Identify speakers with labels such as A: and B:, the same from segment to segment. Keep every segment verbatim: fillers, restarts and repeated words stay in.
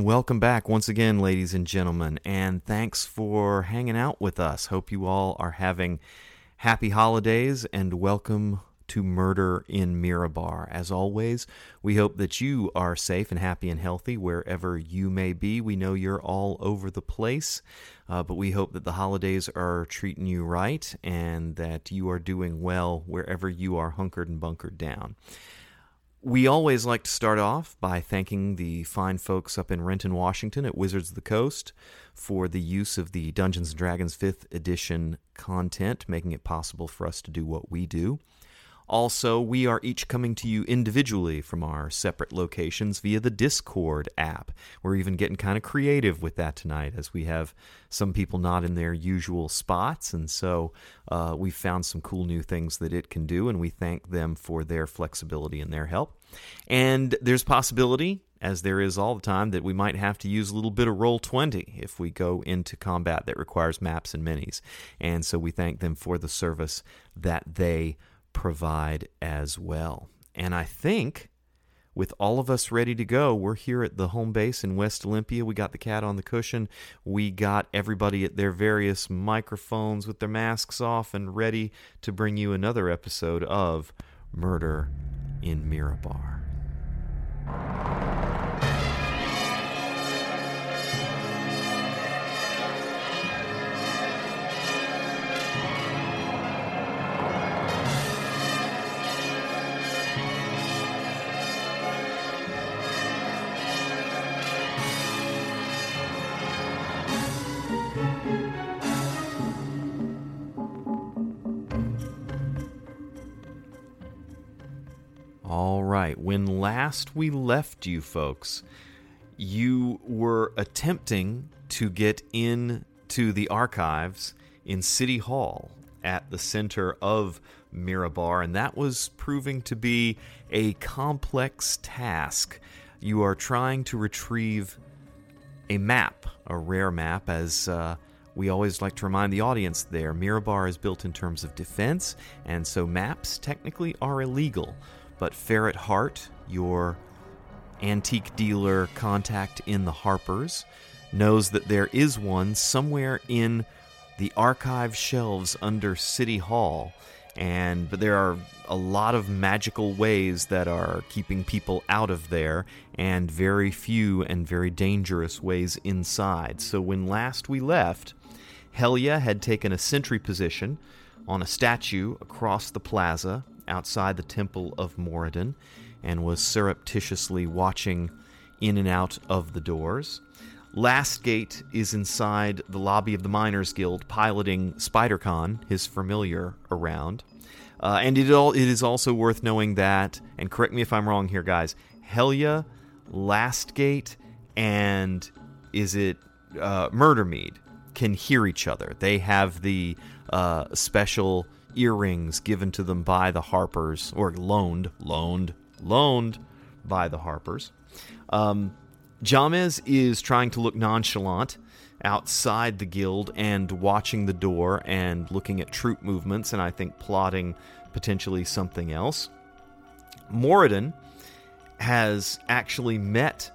A: welcome back once again, ladies and gentlemen, and thanks for hanging out with us. Hope you all are having happy holidays, and welcome to Murder in Mirabar. As always, we hope that you are safe and happy and healthy wherever you may be. We know you're all over the place, uh, but we hope that the holidays are treating you right and that you are doing well wherever you are hunkered and bunkered down. We always like to start off by thanking the fine folks up in Renton, Washington at Wizards of the Coast for the use of the Dungeons and Dragons fifth edition content, making it possible for us to do what we do. Also, we are each coming to you individually from our separate locations via the Discord app. We're even getting kind of creative with that tonight, as we have some people not in their usual spots, and so uh, we've found some cool new things that it can do, and we thank them for their flexibility and their help. And there's possibility, as there is all the time, that we might have to use a little bit of Roll twenty if we go into combat that requires maps and minis, and so we thank them for the service that they provide as well. And I think with all of us ready to go, we're here at the home base in West Olympia. We got the cat on the cushion. We got everybody at their various microphones with their masks off and ready to bring you another episode of Murder in Mirabar. All right, when last we left you folks, you were attempting to get into the archives in City Hall at the center of Mirabar, and that was proving to be a complex task. You are trying to retrieve a map, a rare map, as uh, we always like to remind the audience there. Mirabar is built in terms of defense, and so maps technically are illegal. But Ferret Hart, your antique dealer contact in the Harpers, knows that there is one somewhere in the archive shelves under City Hall, and but there are a lot of magical ways that are keeping people out of there, and very few and very dangerous ways inside. So when last we left, Helia had taken a sentry position on a statue across the plaza outside the Temple of Moradin, and was surreptitiously watching in and out of the doors. Lastgate is inside the lobby of the Miners Guild, piloting SpiderCon, his familiar, around. Uh, and it, all, it is also worth knowing that, and correct me if I'm wrong here, guys, Helia, Lastgate, and is it uh, Murdermead can hear each other. They have the uh, special earrings given to them by the Harpers, or loaned, loaned, loaned by the Harpers. Um, Jamez is trying to look nonchalant outside the guild and watching the door and looking at troop movements, and I think plotting potentially something else. Moradin has actually met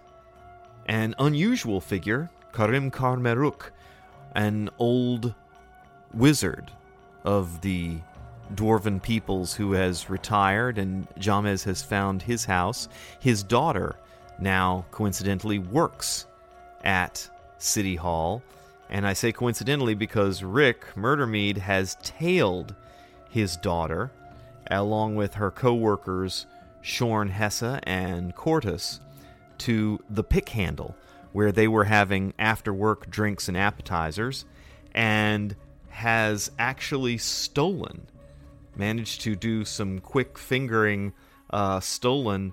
A: an unusual figure, Karim Karmeruk, an old wizard of the dwarven peoples who has retired, and Jamez has found his house. His daughter now, coincidentally, works at City Hall, and I say coincidentally because Rick Murdermead has tailed his daughter, along with her co-workers Shorn Hessa and Cortus, to the Pick Handle, where they were having after-work drinks and appetizers, and has actually stolen, managed to do some quick fingering, uh, stolen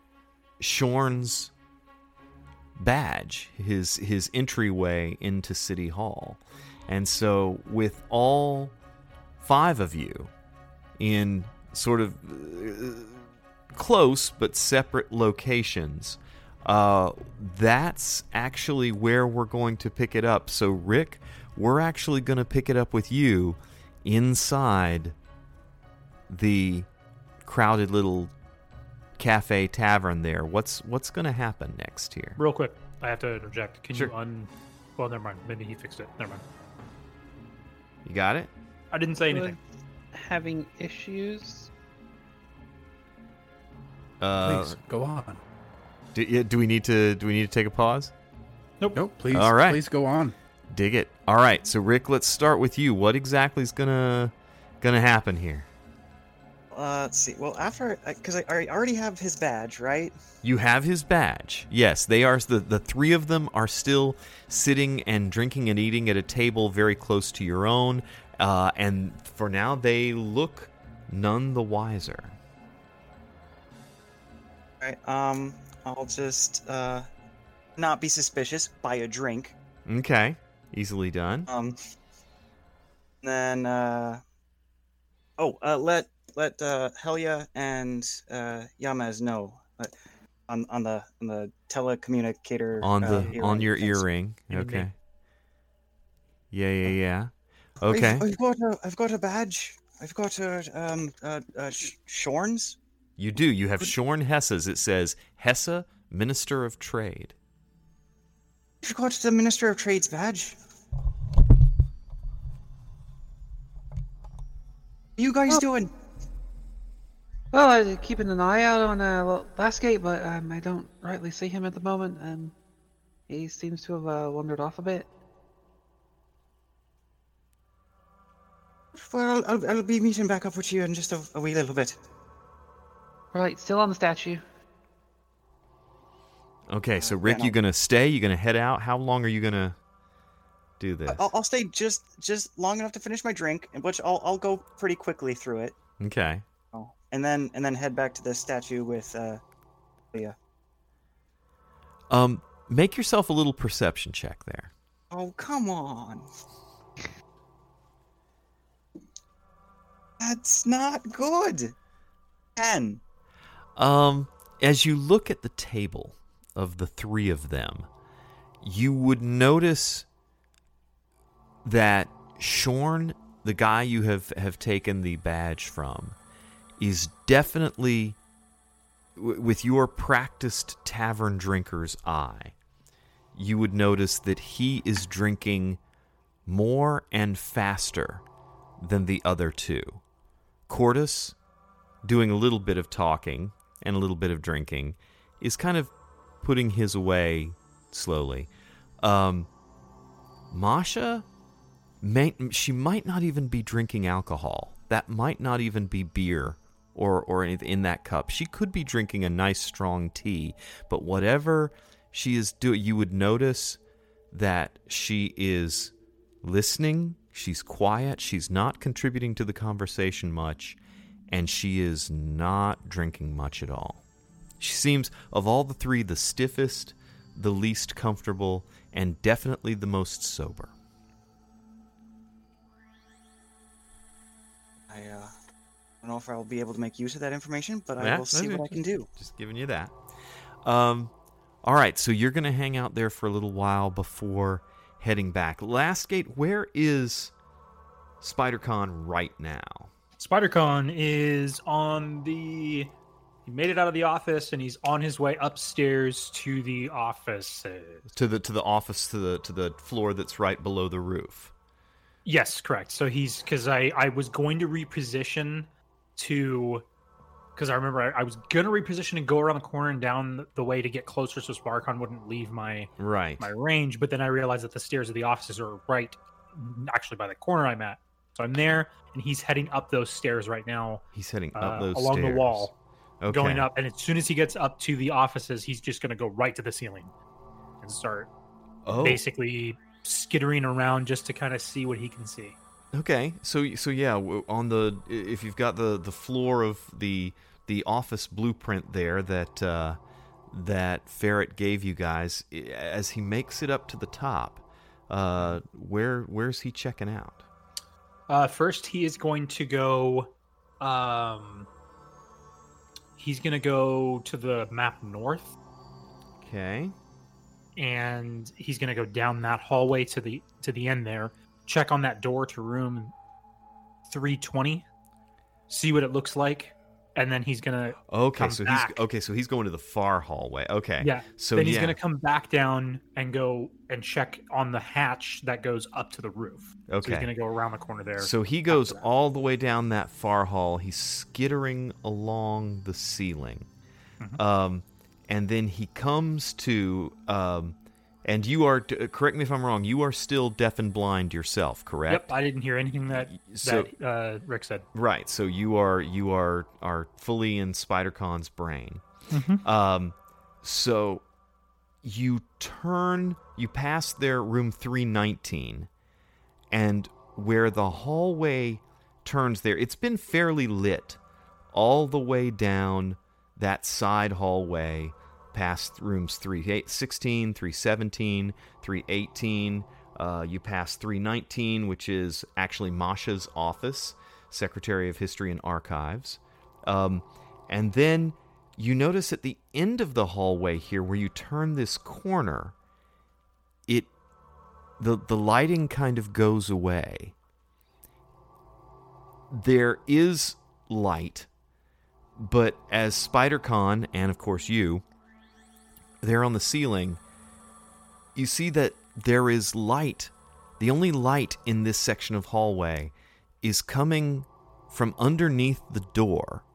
A: Shorn's badge, his his entryway into City Hall. And so with all five of you in sort of uh, close but separate locations, uh, that's actually where we're going to pick it up. So Rick, we're actually going to pick it up with you inside the crowded little cafe tavern there. What's what's going to happen next here?
B: Real quick, I have to interject. Can
A: Sure.
B: you un... Well, never mind. Maybe he fixed it. Never mind.
A: You got it?
B: I didn't say anything.
C: Having issues?
A: Uh,
D: Please go on.
A: do, yeah, do we need to do we need to take a pause?
B: Nope.
D: Nope. Please.
A: All right.
D: Please go on.
A: Dig it. All right. So Rick, let's start with you. What exactly is gonna gonna happen here?
E: Uh, let's see. Well, after, because I, I already have his badge, right?
A: You have his badge. Yes, they are. The, the three of them are still sitting and drinking and eating at a table very close to your own. Uh, and for now, they look none the wiser.
E: All right. Um, I'll just uh, not be suspicious. Buy a drink.
A: Okay. Easily done.
E: Um. Then uh. Oh, uh, let let uh, Helia and uh, Yamaz know uh, on on the on the telecommunicator
A: On the
E: uh,
A: on your
E: things.
A: earring.
B: You mean me?
A: Okay. Yeah, yeah, yeah. Okay.
E: I've, I've got a I've got a badge. I've got a um uh, uh sh- Shorns.
A: You do. You have Shorn Hessa's. It says Hessa, Minister of Trade.
E: I've got the Minister of Trade's badge. What are you guys
C: Oh.
E: doing?
C: Well, I'm keeping an eye out on uh, Lastgate, but um, I don't rightly see him at the moment. Um, he seems to have uh, wandered off a bit.
E: Well, I'll, I'll be meeting back up with you in just a, a wee little bit.
C: Right, still on the statue.
A: Okay, so
E: Uh,
A: Rick,
E: yeah,
A: you
E: no.
A: gonna stay? You gonna head out? How long are you gonna do this?
E: I'll, I'll stay just just long enough to finish my drink, in which I'll I'll go pretty quickly through it.
A: Okay.
E: Oh, and then and then head back to the statue with uh, Leah.
A: Um, make yourself a little perception check there.
E: Oh, come on. That's not good. Ten.
A: Um, as you look at the table of the three of them, you would notice that Shorn, the guy you have, have taken the badge from, is definitely, w- with your practiced tavern drinker's eye, you would notice that he is drinking more and faster than the other two. Cordus, doing a little bit of talking and a little bit of drinking, is kind of putting his away slowly. Um, Masha, may, she might not even be drinking alcohol. That might not even be beer or, or anything in that cup. She could be drinking a nice strong tea, but whatever she is doing, you would notice that she is listening. She's quiet. She's not contributing to the conversation much, and she is not drinking much at all. She seems, of all the three, the stiffest, the least comfortable, and definitely the most sober.
E: I uh, don't know if I'll be able to make use of that information, but I
A: Yeah,
E: will see
A: okay.
E: what I can do.
A: Just giving you that. Um, all right, so you're going to hang out there for a little while before heading back. Lastgate, where is SpiderCon right now?
B: SpiderCon is on the... He made it out of the office, and he's on his way upstairs to the offices.
A: To the to the office, to the to the floor that's right below the roof.
B: Yes, correct. So he's... Because I, I was going to reposition to... Because I remember I, I was going to reposition and go around the corner and down the way to get closer so SpiderCon wouldn't leave my...
A: Right.
B: my range, but then I realized that the stairs of the offices are right actually by the corner I'm at. So I'm there, and he's heading up those stairs right now
A: He's heading
B: uh,
A: up those
B: along
A: stairs.
B: the wall,
A: Okay.
B: going up. And as soon as he gets up to the offices, he's just going to go right to the ceiling and start
A: Oh.
B: basically skittering around just to kind of see what he can see.
A: Okay. So so yeah, w- on the if you've got the, the floor of the the office blueprint there that uh, that Ferret gave you guys, i- as he makes it up to the top, uh, where where's he checking out?
B: Uh, first, he is going to go. Um, he's going to go to the map north.
A: Okay.
B: And he's going to go down that hallway to the to the end there, check on that door to room three twenty, see what it looks like, and then he's gonna
A: Okay,
B: come
A: so
B: back.
A: he's okay. So he's going to the far hallway. Okay.
B: Yeah.
A: So
B: then he's
A: yeah.
B: gonna come back down and go and check on the hatch that goes up to the roof. So
A: Okay.
B: he's gonna go around the corner there.
A: So he goes
B: after that.
A: all the way down that far hall. He's skittering along the ceiling.
B: Mhm.
A: Um, and then he comes to, um, and you are, t- correct me if I'm wrong, you are still deaf and blind yourself, correct?
B: Yep, I didn't hear anything that
A: So-
B: that uh, Rick said.
A: Right. So you are, you are, are fully in SpiderCon's brain.
B: Mhm.
A: Um, so you turn, you pass their room three nineteen, and where the hallway turns there, it's been fairly lit all the way down that side hallway past rooms three sixteen, three seventeen, three eighteen. Uh, you pass three nineteen, which is actually Masha's office, Secretary of History and Archives. Um, and then you notice at the end of the hallway here, where you turn this corner, it the the lighting kind of goes away. There is light, but as SpiderCon, and of course you, there on the ceiling, you see that there is light. The only light in this section of hallway is coming from underneath the door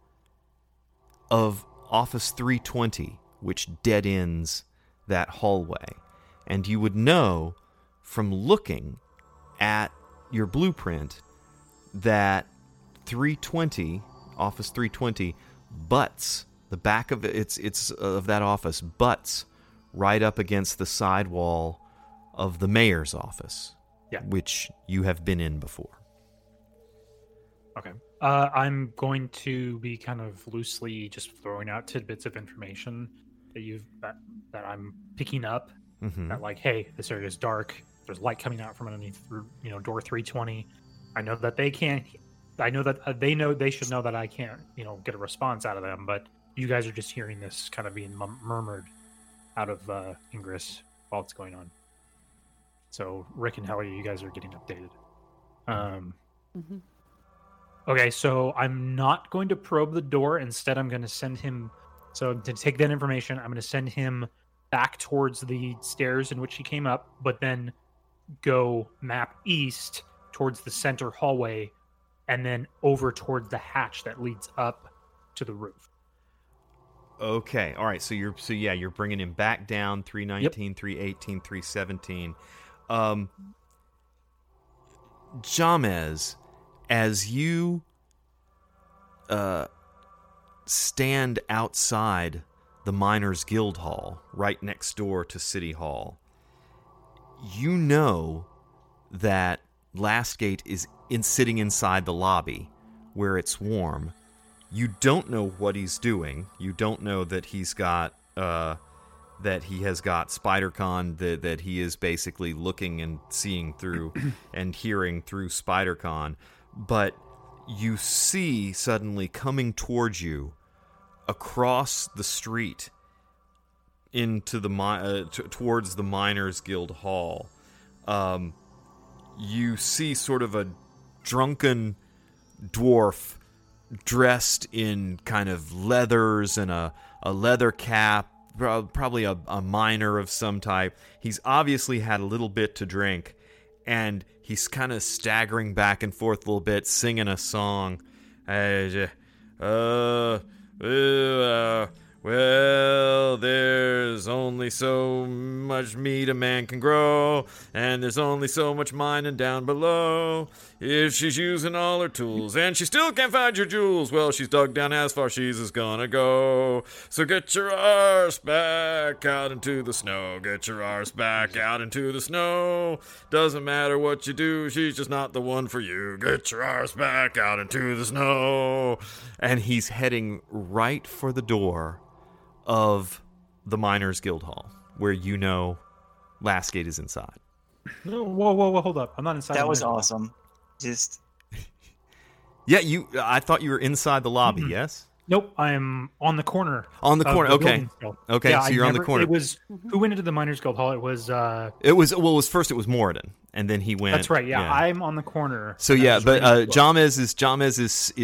A: of Office three twenty, which dead ends that hallway. And you would know from looking at your blueprint that three twenty, Office three twenty, butts the back of it, it's it's of that office butts right up against the side wall of the mayor's office,
B: Yeah.
A: which you have been in before.
B: Okay. Uh, I'm going to be kind of loosely just throwing out tidbits of information that you've that, that I'm picking up.
A: Mm-hmm.
B: That like, hey, this area is dark. There's light coming out from underneath, you know, door three twenty. I know that they can't. I know that uh, they know they should know that I can't, you know, get a response out of them. But you guys are just hearing this kind of being mum- murmured out of uh, Ingress while it's going on. So Rick and Helly, you guys are getting updated. Um,
C: Mhm.
B: Okay, so I'm not going to probe the door. Instead, I'm going to send him. So to take that information, I'm going to send him back towards the stairs in which he came up, but then go map east towards the center hallway, and then over towards the hatch that leads up to the roof.
A: Okay, all right. So you're so yeah, you're bringing him back down three nineteen, three eighteen, three seventeen. Um, Jamez, as you uh, stand outside the Miners Guild Hall, right next door to City Hall, you know that Lastgate is in sitting inside the lobby where it's warm. You don't know what he's doing. You don't know that he's got uh, that he has got SpiderCon, that that he is basically looking and seeing through and hearing through SpiderCon. But you see suddenly coming towards you across the street into the mi- uh, t- towards the Miners Guild Hall. Um, you see sort of a drunken dwarf dressed in kind of leathers and a, a leather cap, probably a, a miner of some type. He's obviously had a little bit to drink, and he's kind of staggering back and forth a little bit, singing a song. Uh, uh, uh, well, there's only so much meat a man can grow, and there's only so much mining down below. If she's using all her tools and she still can't find your jewels, well, she's dug down as far she's is gonna go. So get your arse back out into the snow. Get your arse back out into the snow. Doesn't matter what you do, she's just not the one for you. Get your arse back out into the snow. And he's heading right for the door of the Miners Guild Hall, where you know Lastgate is inside.
B: No, whoa, whoa, whoa, hold up! I'm not inside.
E: That
B: the
E: was
B: window.
E: awesome. Just
A: Yeah, you. I thought you were inside the lobby.
B: Mhm.
A: Yes,
B: Nope, I'm on the corner.
A: on the
B: of
A: corner.
B: the
A: Okay,
B: building still.
A: okay.
B: Yeah,
A: so
B: I
A: you're on the
B: never-
A: corner.
B: It was who went into the Miners Guild Hall? It was. uh
A: It was well. It was first. It was Moradin, and then he went.
B: That's right. Yeah, I'm on the corner.
A: So
B: and I
A: yeah,
B: was
A: but
B: reading
A: uh,
B: the book.
A: Jamez is Jamez is is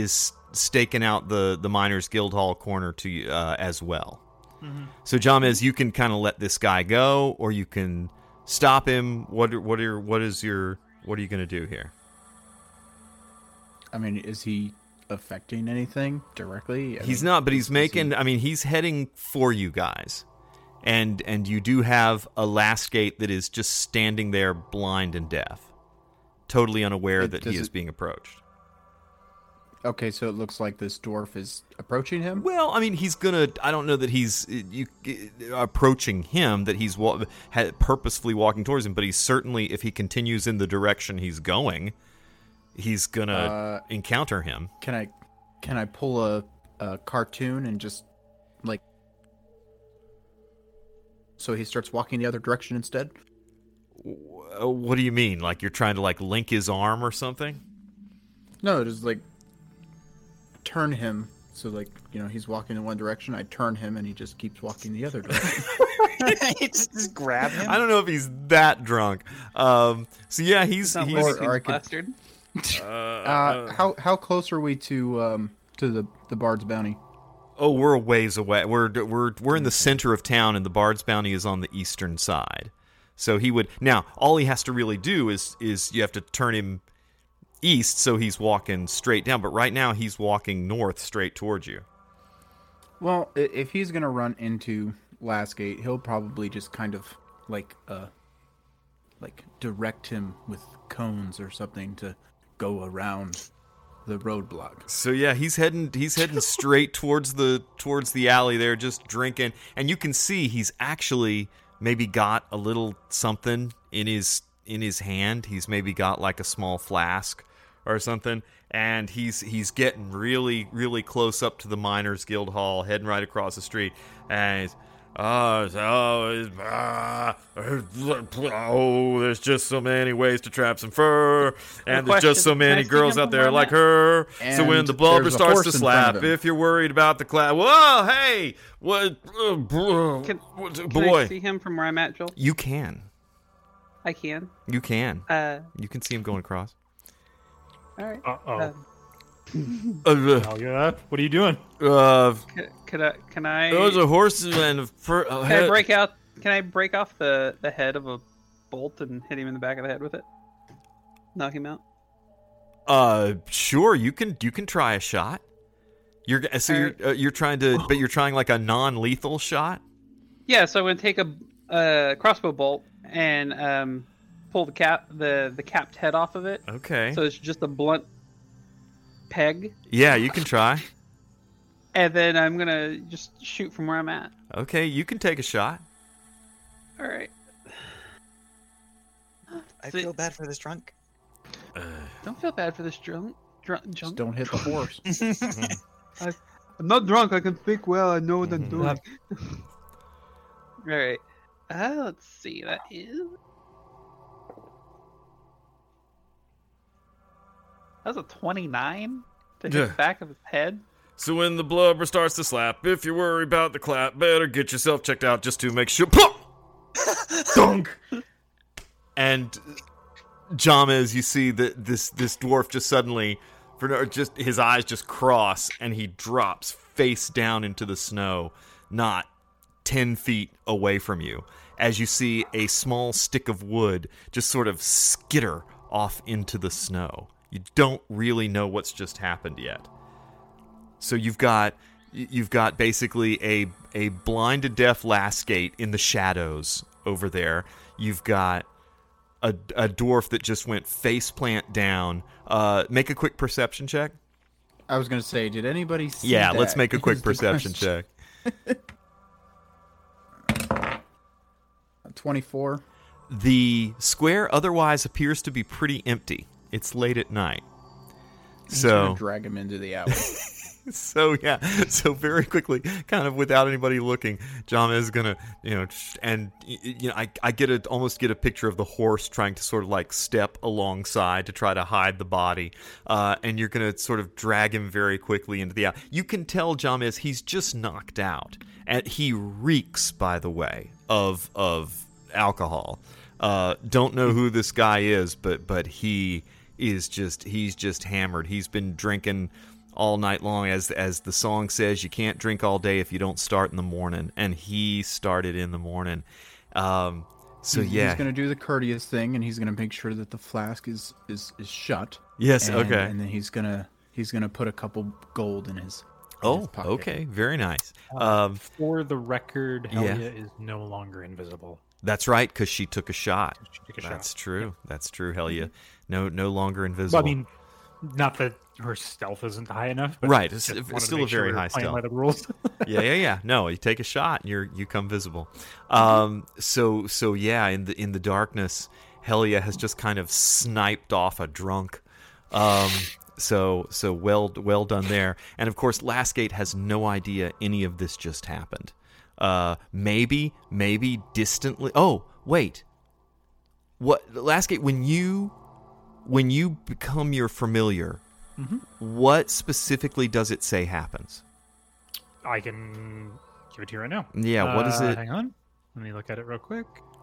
A: staking out the the Miners Guild Hall corner to you uh, as well.
B: Mm-hmm.
A: So Jamez, you can kind of let this guy go, or you can stop him. What what are what is your what are you going to do here?
D: I mean, is he affecting anything directly? I
A: He's
D: mean,
A: not, but he's making.
D: he...
A: I mean, he's heading for you guys, and and you do have a last gate that is just standing there, blind and deaf, totally unaware
D: It-
A: that
D: does
A: he is
D: it-
A: being approached.
D: Okay, so it looks like this dwarf is approaching him?
A: Well, I mean, he's gonna. I don't know that he's you, approaching him. That he's wa- ha, purposefully walking towards him. But he's certainly, if he continues in the direction he's going, he's gonna
D: Uh,
A: encounter him.
D: Can I can I pull a, a cartoon and just, like... So he starts walking the other direction instead?
A: Uh, What do you mean? Like you're trying to like link his arm or something?
D: No, just, like, turn him. So, like, you know, he's walking in one direction, I turn him, and he just keeps walking the other direction.
E: just, just grab him.
A: I don't know if he's that drunk. Um, so yeah, he's
C: Not
A: he's.
C: Looney
D: or I
C: Tunes
D: could-
C: bastard.
D: Uh, how how close are we to um to the the Bard's Bounty?
A: Oh, we're a ways away. We're we're we're in the center of town, and the Bard's Bounty is on the eastern side. So he would now. All he has to really do is is you have to turn him east, so he's walking straight down. But right now, he's walking north, straight towards you.
D: Well, i- if he's gonna run into Lastgate, he'll probably just kind of like uh like direct him with cones or something to go around the roadblock.
A: So yeah, he's heading he's heading straight towards the towards the alley there, just drinking, and you can see he's actually maybe got a little something in his in his hand. He's maybe got like a small flask or something, and he's he's getting really really close up to the Miners Guild Hall, heading right across the street, and he's, oh, so it's, ah, oh, there's just so many ways to trap some fur, and there's just so
C: question. Can I
A: many
C: see
A: girls
C: him
A: out
C: from
A: there
C: where I'm
A: like
C: at?
A: her. So
D: And
A: when the blubber
D: there's a
A: starts
D: horse
A: to
D: in front
A: slap,
D: of him.
A: if you're worried about the class, whoa, hey, what, uh, bro-
C: Can,
A: what-
C: can
A: boy,
C: I see him from where I'm at, Joel?
A: you can,
C: I can.
A: you can,
C: Uh,
A: you can see him going across.
C: all right.
B: Uh oh.
C: Um,
A: Uh,
B: Oh yeah. What are you doing?
A: uh,
C: Could, could I? Can I?
A: there's a horse and a fur. Uh,
C: Can I
A: head-
C: break out? Can I break off the the head of a bolt and hit him in the back of the head with it? Knock him out.
A: Uh, sure, you can you can try a shot. You're so you're
C: Alright.
A: uh, you're trying to, but you're trying like a non-lethal shot.
C: Yeah. So I'm gonna take a, a crossbow bolt and um, pull the cap the the capped head off of it.
A: Okay.
C: So it's just a blunt peg,
A: Yeah, you can try.
C: and then I'm gonna just shoot from where I'm at.
A: Okay, you can take a shot.
C: All right.
E: I
C: See-
E: feel bad for this drunk.
C: Don't feel bad for this drunk. Drunk.
D: Just
C: Junk.
D: don't hit the horse.
C: I'm not drunk. I can think well. I know what I'm
A: Mhm.
C: doing. All right. Uh, let's see. That is. That was a twenty-nine to hit
A: Yeah.
C: the back of his head.
A: So when the blubber starts to slap, if you worry about the clap, better get yourself checked out just to make sure. Dunk. And Jamez, you see that this this dwarf just suddenly, for no, just his eyes just cross, and he drops face down into the snow, not ten feet away from you, as you see a small stick of wood just sort of skitter off into the snow. You don't really know what's just happened yet. So you've got you've got basically a a blind and deaf Lastgate in the shadows over there. You've got a, a dwarf that just went face plant down. Uh, make a quick perception check.
D: I was gonna say, did anybody see
A: Yeah,
D: that?
A: let's make a
D: Is
A: quick
D: the
A: perception
D: question.
A: check.
D: twenty-four.
A: The square otherwise appears to be pretty empty. It's late at night.
D: He's
A: So
D: gonna drag him into the alley.
A: So yeah, so very quickly, kind of without anybody looking, Jama is gonna, you know, and you know, I I get a almost get a picture of the horse trying to sort of like step alongside to try to hide the body, uh, and you're gonna sort of drag him very quickly into the alley. You can tell Jama is he's just knocked out, and he reeks, by the way, of of alcohol. Uh, don't know who this guy is, but but he is just he's just hammered. He's been drinking all night long. As as the song says, you can't drink all day if you don't start in the morning. And he started in the morning. Um, so
D: he's,
A: yeah,
D: he's going to do the courteous thing, and he's going to make sure that the flask is is, is shut.
A: Yes.
D: And,
A: okay.
D: And then he's gonna he's gonna put a couple gold in his. in
A: Oh.
D: his pocket.
A: Okay. Very nice.
B: Uh,
A: Um,
B: For the record,
A: yeah.
B: Helia is no longer invisible.
A: that's right, because she took a shot.
B: She took a
A: That's
B: shot.
A: true. That's true. Helia, no, no longer
B: Well,
A: invisible.
B: I mean, not that her stealth isn't high enough, but
A: Right,
B: just
A: it's-
B: wanted
A: it's
B: to
A: still
B: make
A: a
B: sure
A: very
B: we were
A: high
B: playing by
A: stealth.
B: the rules.
A: yeah, yeah, yeah. No, you take a shot and you're you come visible. Um, so so yeah, in the in the darkness, Helia has just kind of sniped off a drunk. Um, so so well well done there. And of course, Lastgate has no idea any of this just happened. Uh, maybe maybe distantly. Oh wait, what Lastgate? When you when you become your familiar,
B: Mhm.
A: what specifically does it say happens?
B: I can give it to you right now.
A: Yeah, what is
B: Uh,
A: it?
B: Hang on. Let me look at it real quick.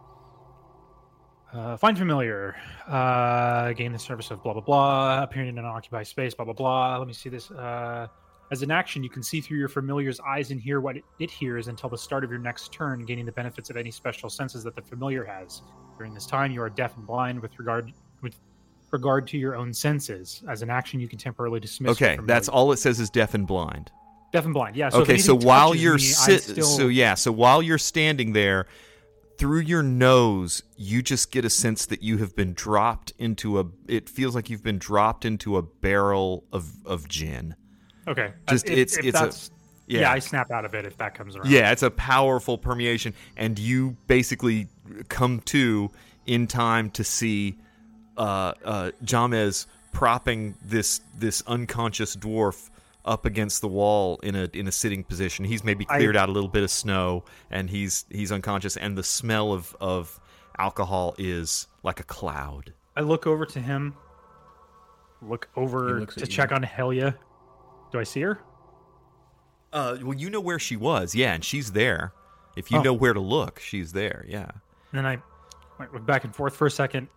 B: Uh, find familiar. Uh, gain the service of blah, blah, blah. Appearing in an occupied space, blah, blah, blah. Let me see this. Uh, as an action, you can see through your familiar's eyes and hear what it, it hears until the start of your next turn, gaining the benefits of any special senses that the familiar has. During this time, you are deaf and blind with regard with regard to your own senses. As an action, you can temporarily dismiss. your
A: Okay,
B: familiar.
A: that's all it says is deaf and blind.
B: Deaf and blind. Yeah. So if
A: Okay, so
B: anything
A: while
B: touches
A: you're
B: me, I
A: sit,
B: still...
A: so yeah, so while you're standing there, through your nose, you just get a sense that you have been dropped into a. It feels like you've been dropped into a barrel of of gin.
B: Okay.
A: Just
B: if,
A: it's
B: if
A: it's a
B: that's,
A: yeah.
B: yeah. I snap out of it if that comes around.
A: Yeah, it's a powerful permeation, and you basically come to in time to see uh, uh, Jamez propping this this unconscious dwarf up against the wall in a in a sitting position. He's maybe cleared
B: I,
A: out a little bit of snow, and he's he's unconscious, and the smell of, of alcohol is like a cloud.
B: I look over to him. Look
D: He
B: over
D: looks
B: to
D: at you.
B: check on Helia. Do I see her?
A: Uh, well, you know where she was, yeah, and she's there. If you
B: Oh.
A: know where to look, she's there, yeah.
B: And then I went went back and forth for a second.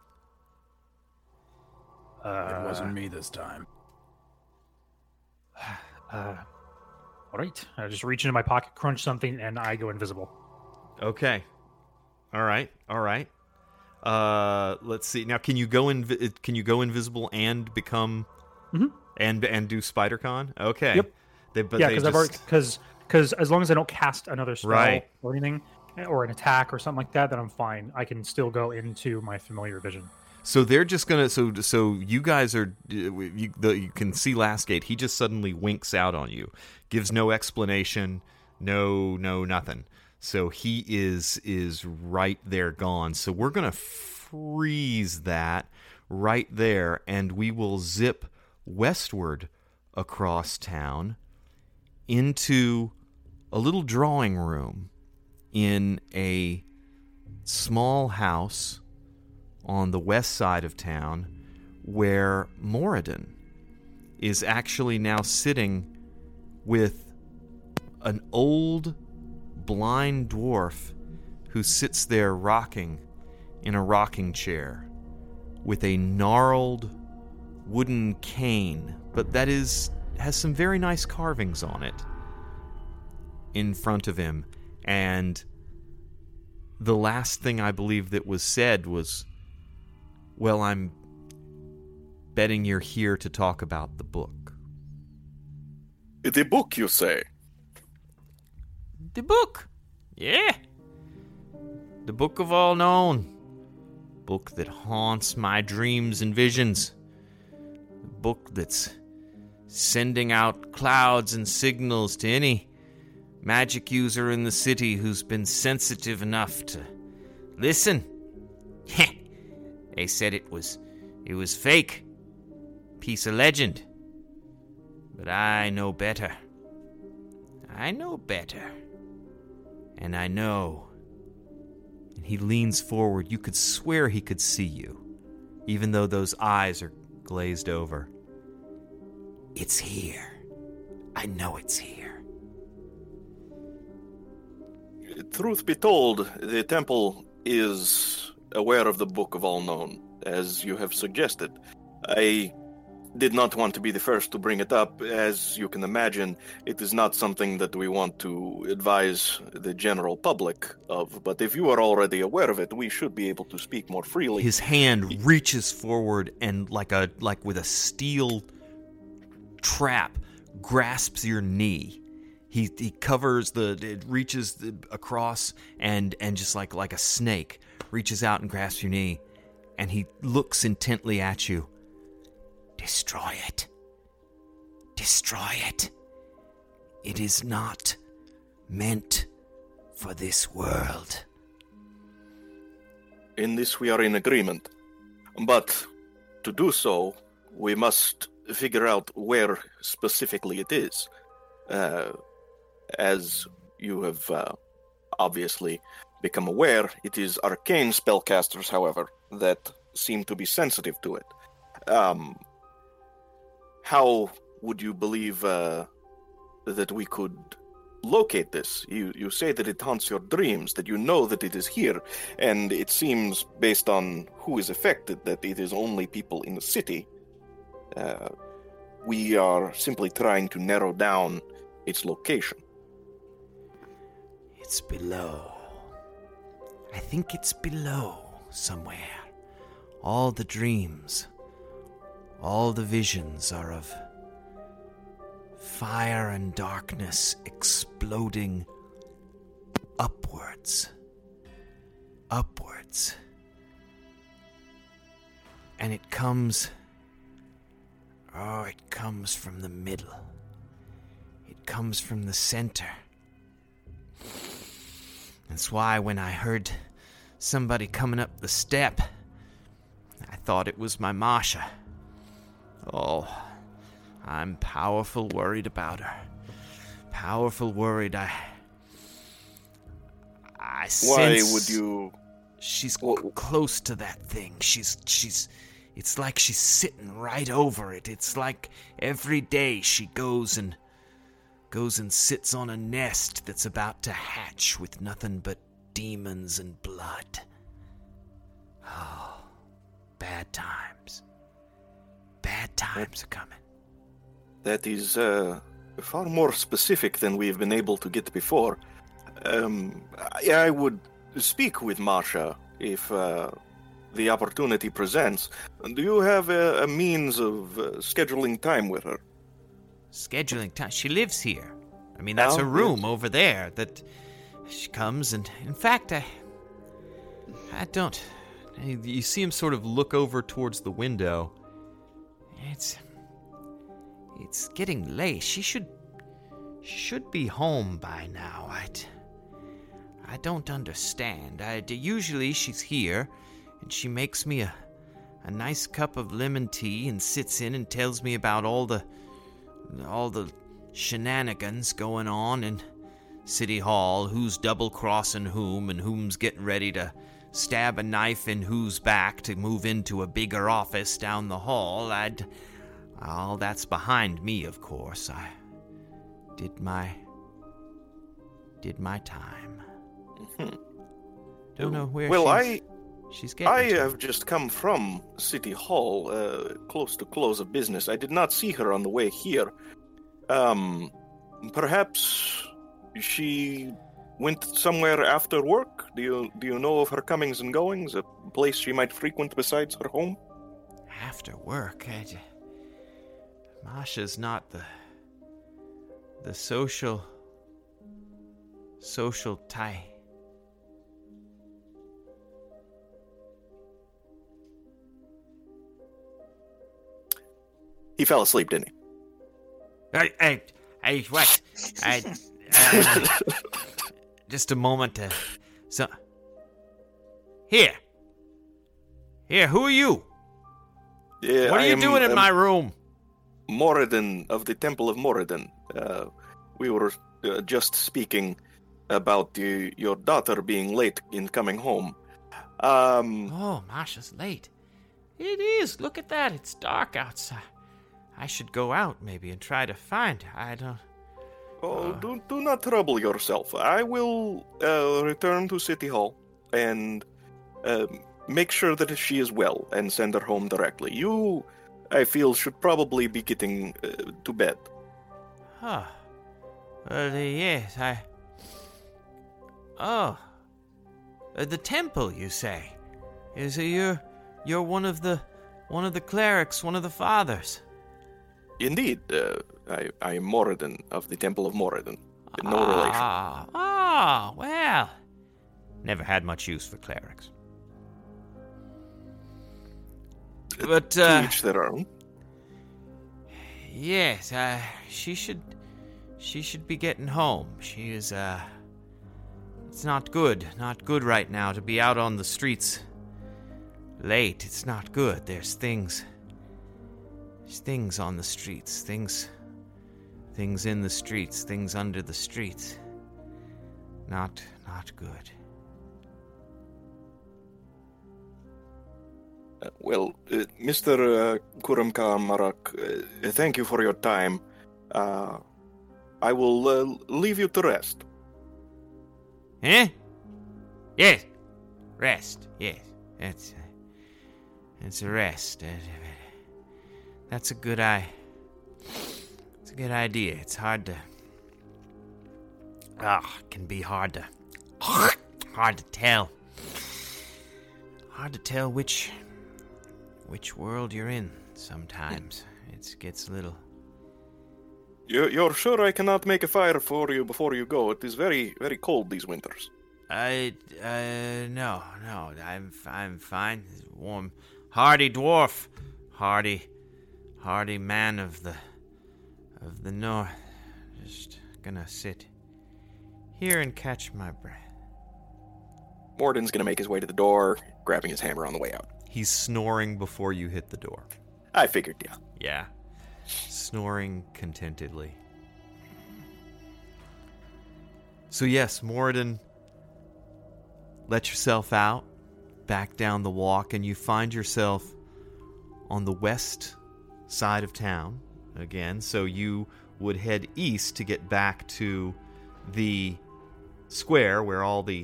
B: Uh,
D: It wasn't me this time.
B: Uh, all right. I just reach into my pocket, crunch something, and I go invisible.
A: Okay. All right. All right. Uh, let's see. Now, can you go invi- Can you go invisible and become
B: Mhm.
A: and and do SpiderCon? Okay.
B: Yep.
A: They, but
B: yeah,
A: they
B: because I've
A: just-
B: already because because as long as I don't cast another spell
A: Right.
B: or anything, or an attack or something like that, then I'm fine. I can still go into my familiar vision.
A: So they're just gonna. So so you guys are. You, the, you can see Lastgate. He just suddenly winks out on you, gives no explanation, no no nothing. So he is is right there gone. So we're gonna freeze that right there, and we will zip westward across town into a little drawing room in a small house on the west side of town, where Moradin is actually now sitting with an old blind dwarf who sits there rocking in a rocking chair with a gnarled wooden cane, but that is has some very nice carvings on it in front of him. And the last thing I believe that was said was, well, I'm betting you're here to talk about the book.
F: The book, you say?
A: The book? Yeah. The book of all known. Book that haunts my dreams and visions. The book that's sending out clouds and signals to any magic user in the city who's been sensitive enough to listen. Heh. They said it was it was fake. Piece of legend. But I know better. I know better. And I know. And he leans forward. You could swear he could see you, even though those eyes are glazed over. It's here. I know it's here.
F: Truth be told, the temple is aware of the Book of All Known, as you have suggested. I did not want to be the first to bring it up. As you can imagine, it is not something that we want to advise the general public of, but if you are already aware of it, we should be able to speak more freely.
A: His hand reaches forward and like a like with a steel trap grasps your knee. He he covers the it reaches the, across and and just like like a snake reaches out and grasps your knee, and he looks intently at you. Destroy it. Destroy it. It is not meant for this world.
F: In this we are in agreement. But to do so, we must figure out where specifically it is. Uh, as you have uh, obviously become aware, it is arcane spellcasters, however, that seem to be sensitive to it. Um... How would you believe uh, that we could locate this? You you say that it haunts your dreams, that you know that it is here, and it seems, based on who is affected, that it is only people in the city. Uh, we are simply trying to narrow down its location.
A: It's below. I think it's below somewhere. All the dreams... All the visions are of fire and darkness exploding upwards. Upwards. And it comes... Oh, it comes from the middle. It comes from the center. That's why when I heard somebody coming up the step, I thought it was my Masha. Oh, I'm powerful worried about her. Powerful worried. I... I
F: Why
A: sense
F: would you...
A: She's c-
F: Wha-
A: close to that thing. She's... She's... It's like she's sitting right over it. It's like every day she goes and... Goes and sits on a nest that's about to hatch with nothing but demons and blood. Oh, bad times. Bad times are coming.
F: That is uh, far more specific than we've been able to get before. Um, I, I would speak with Masha if uh, the opportunity presents. Do you have a, a means of uh, scheduling time with her?
A: Scheduling time. She lives here. I mean, that's
F: Oh,
A: a room
F: yes.
A: over there that she comes and, in fact, I, I don't. You see him sort of look over towards the window. It's, it's getting late. She should, she should be home by now. I, I don't understand. I usually she's here, and she makes me a, a nice cup of lemon tea and sits in and tells me about all the. all the shenanigans going on in City Hall, who's double-crossing whom, and whom's getting ready to stab a knife in whose back to move into a bigger office down the hall. I'd... All that's behind me, of course. I did my... did my time.
F: Hmm.
A: Don't know where
F: Well,
A: she's...
F: I...
A: she's getting
F: I
A: to.
F: have just come from City Hall, uh, close to close of business. I did not see her on the way here. Um, perhaps she went somewhere after work? Do you do you know of her comings and goings? A place she might frequent besides her home?
A: After work, I... j- Masha's not the... the social... social type.
F: He fell asleep, didn't he?
A: Hey, hey, hey, what? I, uh, just a moment. To, so, here, here. Who are you?
F: Yeah,
A: What are
F: I
A: you
F: am,
A: doing in
F: um,
A: my room?
F: Moradin of the Temple of Moradin. Uh, we were uh, just speaking about the, your daughter being late in coming home. Um,
A: Oh, Masha's late. It is. Look at that. It's dark outside. I should go out maybe and try to find her. I don't.
F: oh,
A: Uh.
F: do, do not trouble yourself. I will uh, return to City Hall and uh, make sure that she is well and send her home directly. You I feel should probably be getting uh, to bed.
G: Huh. Well, uh, yes, I... Oh. Uh, the temple, you say? Is it you're... You're one of the... One of the clerics, one of the fathers?
F: Indeed. Uh, I, I am Moradin of the Temple of Moradin. No
G: ah,
F: relation.
G: Ah, well. Never had much use for clerics. But, uh...
F: To each their own.
G: Yes, uh, she should... She should be getting home. She is, uh... It's not good. Not good right now to be out on the streets late. It's not good. There's things... There's things on the streets. Things... Things in the streets. Things under the streets. Not... Not good.
F: Uh, well, uh, Mister Uh, Kuram Kamarak, uh, thank you for your time. Uh, I will uh, leave you to rest.
G: Eh? Yes. Rest. Yes. That's... Uh, that's a rest. Uh, that's a good I. It's a good idea. It's hard to... Ah, it can be hard to... Hard to tell. Hard to tell which... which world you're in sometimes. It gets a little...
F: You're, you're sure I cannot make a fire for you before you go? It is very, very cold these winters.
G: I, uh, no, no, I'm, I'm fine. Warm, hardy dwarf, hardy, hardy man of the, of the north. Just gonna sit here and catch my breath.
F: Morden's gonna make his way to the door, grabbing his hammer on the way out.
A: He's snoring before you hit the door.
F: I figured, yeah.
A: Yeah. Snoring contentedly. So yes, Moradin, let yourself out, back down the walk, and you find yourself on the west side of town again. So you would head east to get back to the square where all the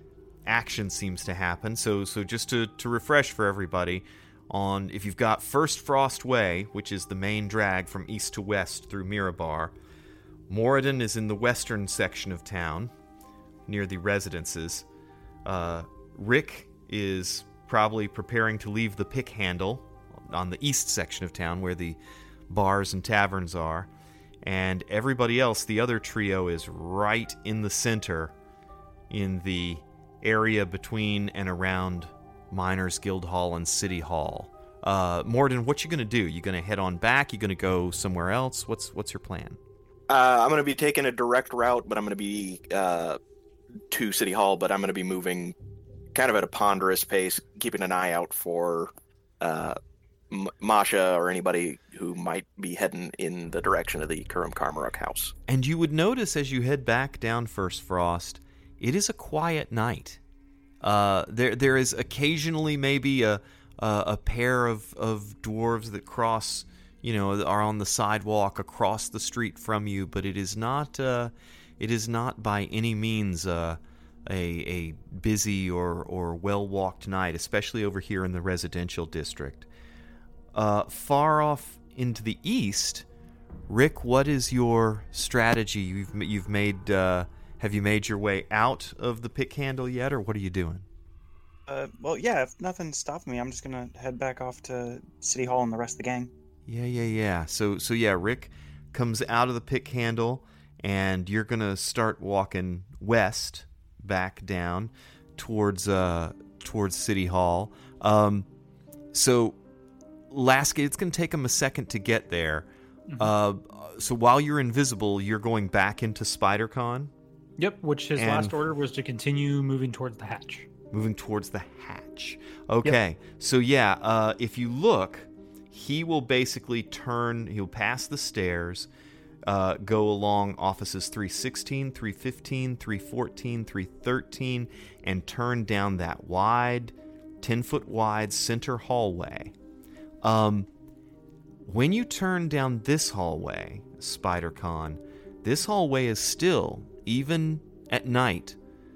A: action seems to happen. So so just to, to refresh for everybody, on if you've got First Frost Way, which is the main drag from east to west through Mirabar, Moradin is in the western section of town, near the residences. Uh, Rick is probably preparing to leave the pick handle on the east section of town, where the bars and taverns are. And everybody else, the other trio, is right in the center, in the area between and around Miners Guild Hall and City Hall. Uh, Moradin, what you gonna do? You gonna head on back? You gonna go somewhere else? What's what's your plan?
F: Uh, I'm gonna be taking a direct route, but I'm gonna be uh, to City Hall. But I'm gonna be moving kind of at a ponderous pace, keeping an eye out for uh, M- Masha or anybody who might be heading in the direction of the Kuram Karmaruk house.
A: And you would notice as you head back down First Frost, it is a quiet night. Uh, there there is occasionally maybe a a, a pair of, of dwarves that cross, you know, are on the sidewalk across the street from you, but it is not uh, it is not by any means uh, a a busy or or well walked night, especially over here in the residential district. Uh, far off into the east, Rick, what is your strategy? You've you've made. Uh, Have you made your way out of the pick handle yet, or what are you doing?
E: Uh, well, yeah, if nothing's stopping me, I'm just gonna head back off to City Hall and the rest of the gang.
A: Yeah, yeah, yeah. So, so yeah, Rick comes out of the pick handle, and you're gonna start walking west, back down towards uh towards City Hall. Um, so, Lasky, it's gonna take him a second to get there. Mm-hmm. Uh, so while you're invisible, you're going back into SpiderCon.
B: Yep, which his
A: And-
B: last order was to continue moving towards the hatch.
A: Moving towards the hatch. Okay, so yeah, uh, if you look, he will basically turn, he'll pass the stairs, uh, go along offices three sixteen, three fifteen, three fourteen, three thirteen, and turn down that wide, ten-foot wide center hallway. Um, when you turn down this hallway, SpiderCon, this hallway is still, even at night,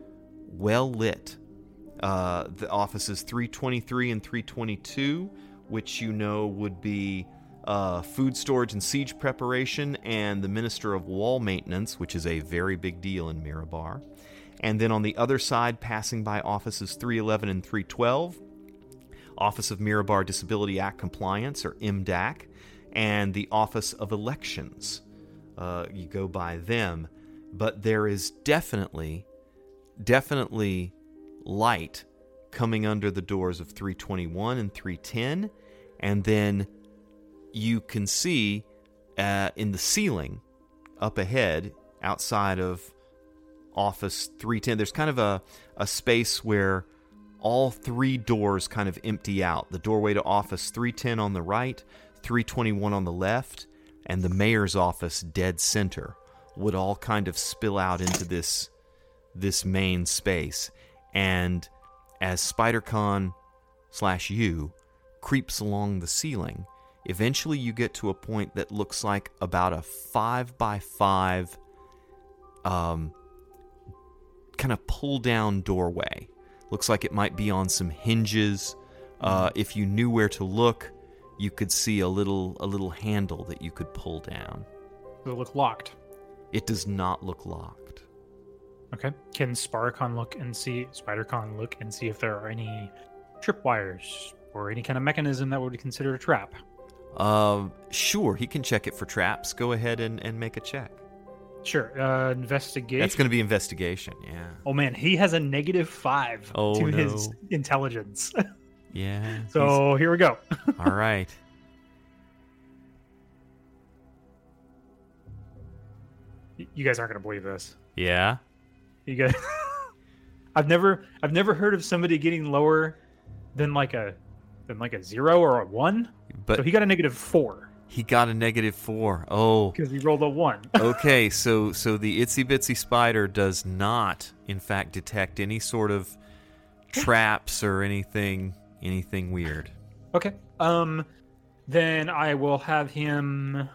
A: well lit. Uh, the offices three twenty-three and three twenty-two, which you know would be uh, food storage and siege preparation, and the Minister of Wall Maintenance, which is a very big deal in Mirabar. And then on the other side, passing by offices three eleven and three twelve, Office of Mirabar Disability Act Compliance, or M D A C, and the Office of Elections. Uh, you go by them. But there is definitely, definitely light coming under the doors of three twenty-one and three ten, and then you can see uh, in the ceiling up ahead, outside of office three ten, there's kind of a, a space where all three doors kind of empty out. The doorway to office three ten on the right, three twenty-one on the left, and the mayor's office dead center would all kind of spill out into this this main space. And as SpiderCon slash you creeps along the ceiling, eventually you get to a point that looks like about a five by five um, kind of pull down doorway. Looks like it might be on some hinges. Uh, if you knew where to look, you could see a little a little handle that you could pull down.
B: Does it look locked?
A: It does not look locked.
B: Okay. Can SpiderCon look and see SpiderCon look and see if there are any tripwires or any kind of mechanism that would be considered a trap?
A: Um, sure, he can check it for traps. Go ahead and, and make a check.
B: Sure. Uh, investigation.
A: That's going to be investigation, yeah.
B: Oh man, he has a negative five
A: Oh,
B: to
A: no.
B: his intelligence.
A: Yeah.
B: So here we go.
A: he's- All right.
B: You guys aren't gonna believe this.
A: Yeah.
B: You guys, I've never, I've never heard of somebody getting lower than like a, than like a zero or a one.
A: But
B: So he got a negative four
A: he got a negative four. Oh.
B: because he rolled a one.
A: Okay, so so the itsy bitsy spider does not, in fact, detect any sort of traps or anything anything weird.
B: Okay. Um, then I will have him.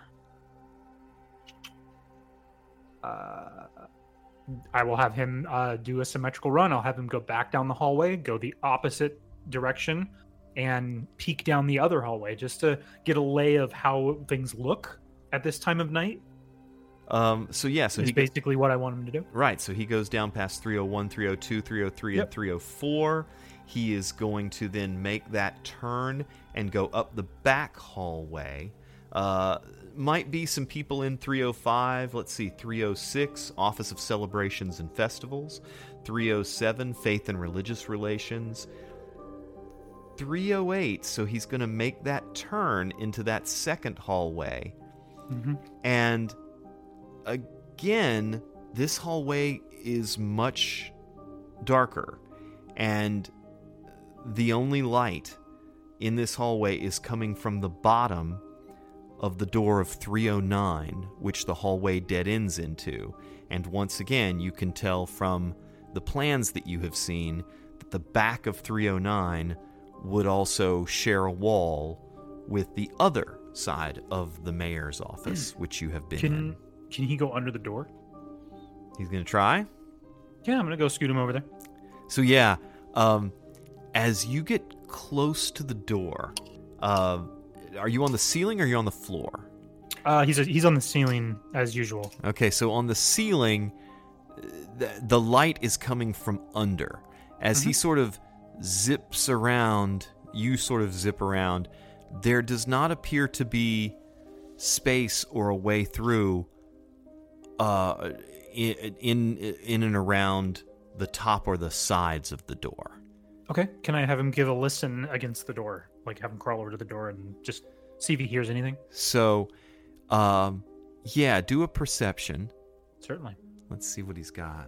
B: Uh, I will have him uh, do a symmetrical run. I'll have him go back down the hallway, go the opposite direction, and peek down the other hallway just to get a lay of how things look at this time of night.
A: Um. So yeah. So
B: Is
A: he
B: basically what I want him to do.
A: Right, so he goes down past three oh one, three oh two, three oh three,
B: Yep.
A: and three oh four. He is going to then make that turn and go up the back hallway. Uh, might be some people in three oh five. Let's see, three oh six, Office of Celebrations and Festivals. three oh seven, Faith and Religious Relations. three oh eight, so he's going to make that turn into that second hallway.
B: Mm-hmm.
A: And again, this hallway is much darker, and the only light in this hallway is coming from the bottom of the door of three oh nine, which the hallway dead ends into. And once again, you can tell from the plans that you have seen that the back of three oh nine would also share a wall with the other side of the mayor's office, which you have been in.
B: Can Can he go under the door?
A: He's going to try.
B: Yeah, I'm gonna go scoot him over there.
A: So yeah, um, as you get close to the door, uh, are you on the ceiling or are you on the floor?
B: Uh, he's a, he's on the ceiling as usual.
A: Okay, so on the ceiling, the, the light is coming from under. As he sort of zips around, you sort of zip around, there does not appear to be space or a way through uh, in, in in and around the top or the sides of the door.
B: Okay. Can I have him give a listen against the door? Like have him crawl over to the door and just see if he hears anything?
A: So, um, yeah, do a perception.
B: Certainly.
A: Let's see what he's got.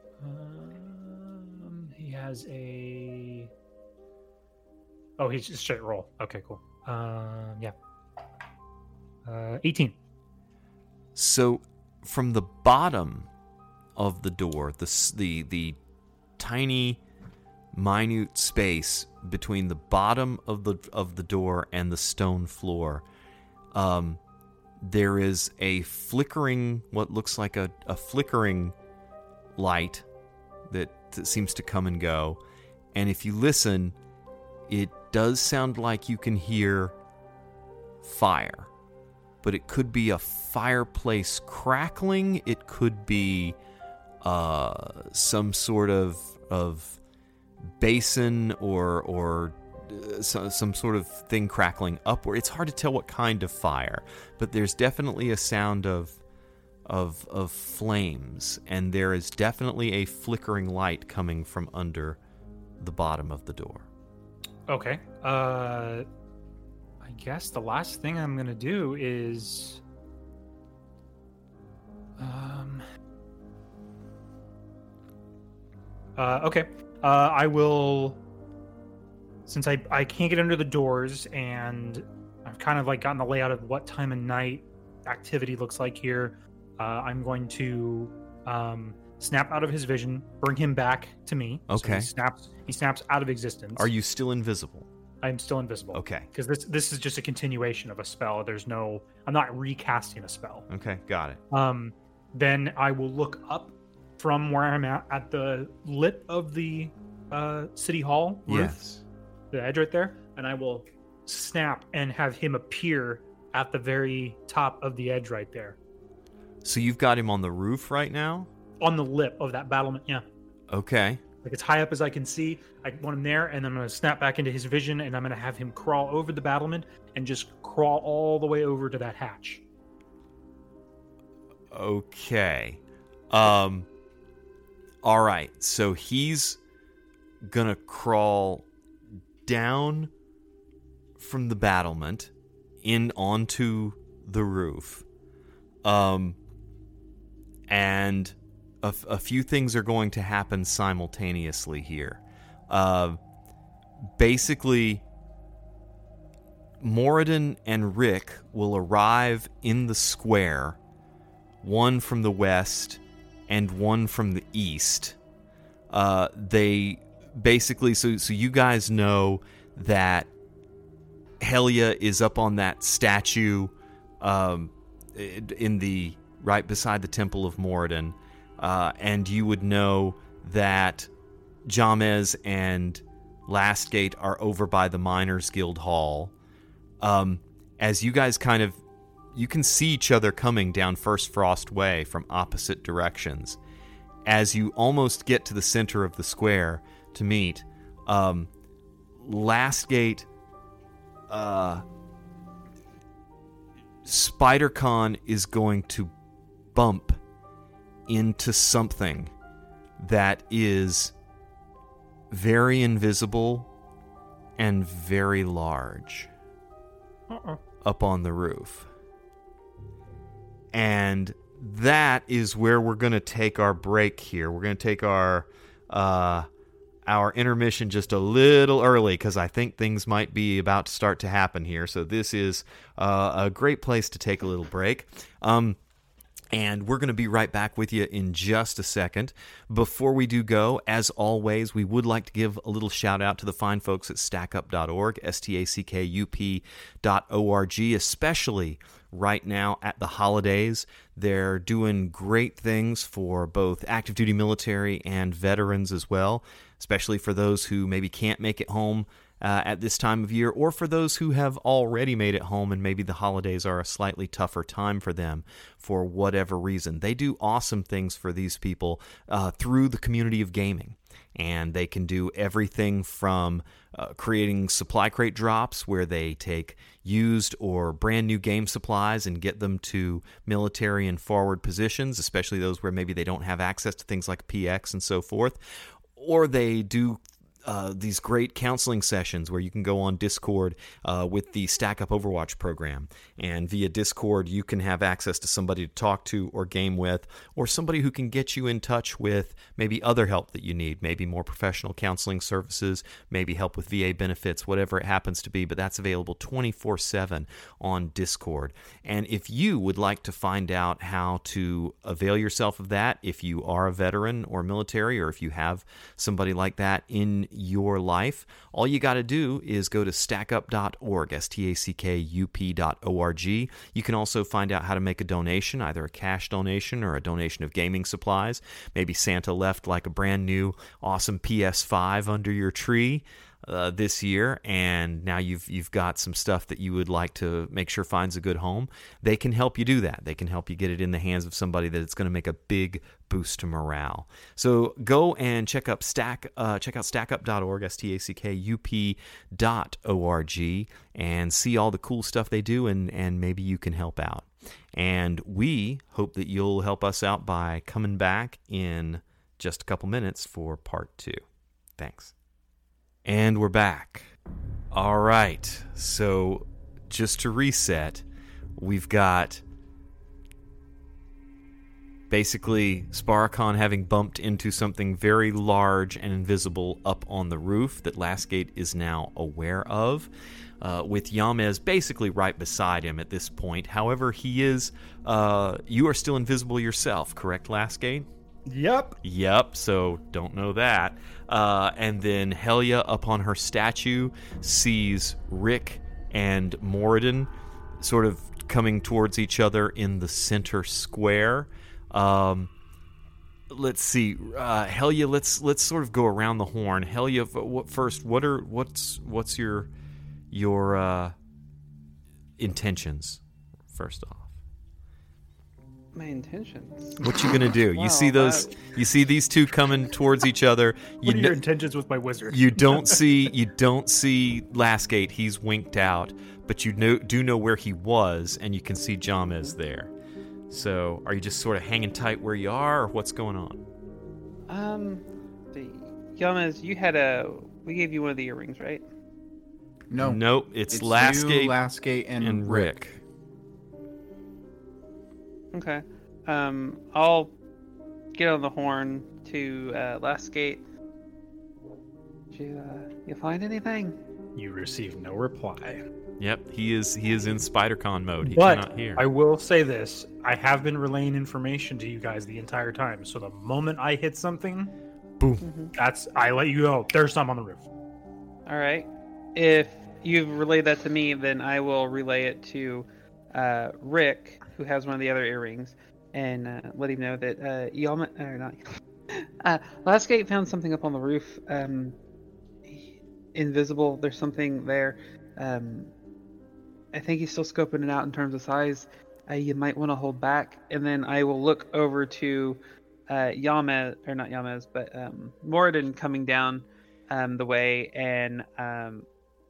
B: Um, he has a. Oh, he's just straight roll. Okay, cool. Um, yeah. Uh, eighteen.
A: So, from the bottom of the door, the s- the the tiny, minute space between the bottom of the of the door and the stone floor, um, there is a flickering, what looks like a, a flickering light that, that seems to come and go. And if you listen, it does sound like you can hear fire but it could be a fireplace crackling. It could be uh, some sort of of basin or or uh, so, some sort of thing crackling upward. It's hard to tell what kind of fire, but there's definitely a sound of of of flames, and there is definitely a flickering light coming from under the bottom of the door.
B: Okay. Uh, I guess the last thing I'm gonna do is, um, uh, okay. Uh, I will, since I I can't get under the doors, and I've kind of like gotten the layout of what time of night activity looks like here. Uh, I'm going to um, snap out of his vision, bring him back to me.
A: Okay.
B: So he snaps. He snaps out of existence.
A: Are you still invisible?
B: I'm still invisible.
A: Okay.
B: Because this this is just a continuation of a spell. There's no. I'm not recasting a spell.
A: Okay, got it.
B: Um, then I will look up from where I'm at at the lip of the uh, city hall roof,
A: Yes.
B: the edge right there, and I will snap and have him appear at the very top of the edge right there.
A: So you've got him on the roof right now?
B: On the lip of that battlement, yeah.
A: Okay.
B: Like as high up as I can see. I want him there, and I'm going to snap back into his vision, and I'm going to have him crawl over the battlement and just crawl all the way over to that hatch.
A: Okay. Um all right. So he's going to crawl down from the battlement in onto the roof. Um and a, a few things are going to happen simultaneously here. Uh, basically, Moradin and Rick will arrive in the square, one from the west and one from the east. Uh, they basically, so so you guys know that Helia is up on that statue um, in the right beside the Temple of Moradin. Uh, and you would know that Jamez and Lastgate are over by the Miners Guild Hall. Um, as you guys kind of, you can see each other coming down First Frost Way from opposite directions. As you almost get to the center of the square to meet, um, Lastgate, uh, SpiderCon is going to bump into something that is very invisible and very large
B: Uh-uh.
A: up on the roof. And that is where we're going to take our break here. We're going to take our uh, our intermission just a little early because I think things might be about to start to happen here. So this is uh, a great place to take a little break. Um, And we're going to be right back with you in just a second. Before we do go, as always, we would like to give a little shout out to the fine folks at stackup dot org, S T A C K U P dot O R G, especially right now at the holidays. They're doing great things for both active duty military and veterans as well, especially for those who maybe can't make it home Uh, at this time of year, or for those who have already made it home and maybe the holidays are a slightly tougher time for them for whatever reason. They do awesome things for these people uh, through the community of gaming. And they can do everything from uh, creating supply crate drops where they take used or brand new game supplies and get them to military and forward positions, especially those where maybe they don't have access to things like P X and so forth. Or they do Uh, these great counseling sessions where you can go on Discord uh, with the Stack Up Overwatch program. And via Discord, you can have access to somebody to talk to or game with, or somebody who can get you in touch with maybe other help that you need, maybe more professional counseling services, maybe help with V A benefits, whatever it happens to be. But that's available twenty-four seven on Discord. And if you would like to find out how to avail yourself of that, if you are a veteran or military, or if you have somebody like that in your life, all you got to do is go to stackup dot org, S T A C K U P dot O R G. You can also find out how to make a donation, either a cash donation or a donation of gaming supplies. Maybe Santa left like a brand new awesome P S five under your tree. uh, this year, and now you've you've got some stuff that you would like to make sure finds a good home, they can help you do that. They can help you get it in the hands of somebody that it's going to make a big boost to morale. So go and check up Stack, uh, check out stackup dot org, S T A C K U P dot O R G, and see all the cool stuff they do, and, and maybe you can help out. And we hope that you'll help us out by coming back in just a couple minutes for part two. Thanks. And we're back. All right. So just to reset, we've got basically Sparacon having bumped into something very large and invisible up on the roof that Lastgate is now aware of, uh, with Yamez basically right beside him at this point. However, he is, uh, you are still invisible yourself, correct, Lastgate?
B: Yep.
A: Yep, so don't know that. Uh, and then Helia, up on her statue, sees Rick and Moradin sort of coming towards each other in the center square. Um, let's see, uh, Helia. Let's let's sort of go around the horn. Helia, what first? What are what's what's your your uh, intentions? First off,
C: My intentions.
A: what you gonna do?
C: Wow,
A: you see those?
C: that-
A: You see these two coming towards each other. You
B: What are
A: kn-
B: your intentions with my wizard?
A: You don't see you don't see Lastgate. He's winked out, but you know, do know where he was, and you can see Jamez there. So, are you just sort of hanging tight where you are, or what's going on?
C: Um, the Yamez, you had a. We gave you one of the earrings, right?
D: No,
A: Nope, it's,
D: it's
A: Lastgate
D: you, Lastgate, and,
A: and Rick.
C: Okay. Um, I'll get on the horn to uh, Lastgate. Did you uh, you find anything?
B: You receive no reply.
A: Yep, he is he is in SpiderCon mode. He
B: But
A: cannot hear.
B: I will say this: I have been relaying information to you guys the entire time. So the moment I hit something,
A: Boom.
B: that's I let you know. There's some on the roof.
C: All right. If you've relayed that to me, then I will relay it to uh, Rick, who has one of the other earrings, and uh, let him know that uh, Yama, or not, uh, Lastgate found something up on the roof. Um, invisible. There's something there. Um, I think he's still scoping it out in terms of size. Uh, you might want to hold back, and then I will look over to uh, Yamez, or not Yamez, but um, Moradin coming down um, the way, and um,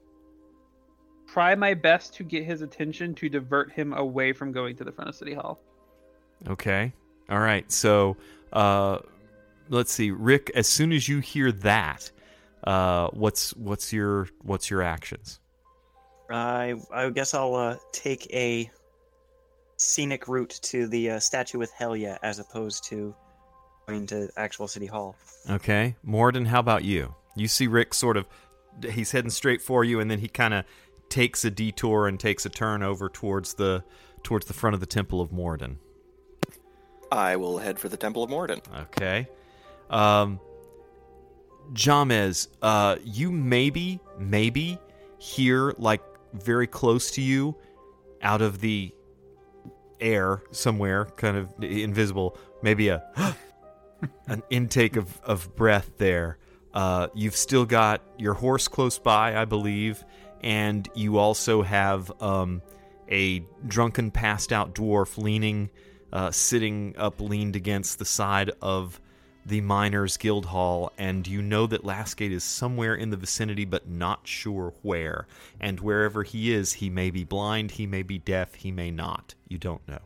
C: try my best to get his attention to divert him away from going to the front of City Hall.
A: Okay. All right. So, uh, let's see, Rick. As soon as you hear that, uh, what's what's your what's your actions?
E: I I guess I'll uh, take a scenic route to the uh, statue with Helia as opposed to going to actual City Hall.
A: Okay, Morden, how about you? You see Rick sort of, he's heading straight for you, and then he kind of takes a detour and takes a turn over towards the towards the front of the Temple of Morden.
F: I will head for the Temple of Morden.
A: Okay. Um, Jamez, uh, you maybe, maybe hear, like, very close to you, out of the air somewhere, kind of invisible, maybe a an intake of, of breath there. Uh, you've still got your horse close by, I believe, and you also have um, a drunken, passed-out dwarf leaning, uh, sitting up, leaned against the side of the Miners' Guild Hall, and you know that Lastgate is somewhere in the vicinity, but not sure where. And wherever he is, he may be blind, he may be deaf, he may not. You don't know.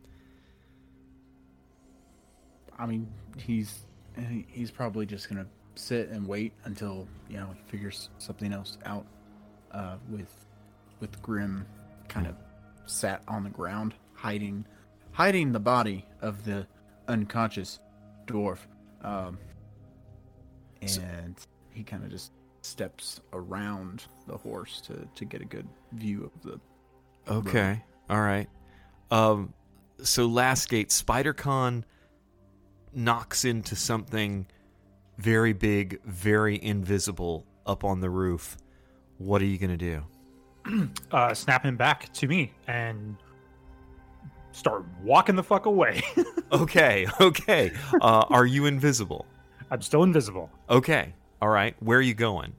D: I mean, he's he's probably just gonna sit and wait until, you know, he figures something else out. Uh, with with Grim kind of sat on the ground, hiding hiding the body of the unconscious dwarf. Um, and he kind of just steps around the horse to, to get a good view of the
A: Okay,
D: road.
A: all right. Um, so Lastgate, SpiderCon knocks into something very big, very invisible up on the roof. What are you going to do?
B: Uh, snap him back to me and start walking the fuck away.
A: Okay, okay. Uh, are you invisible?
B: I'm still invisible.
A: Okay, all right. Where are you going?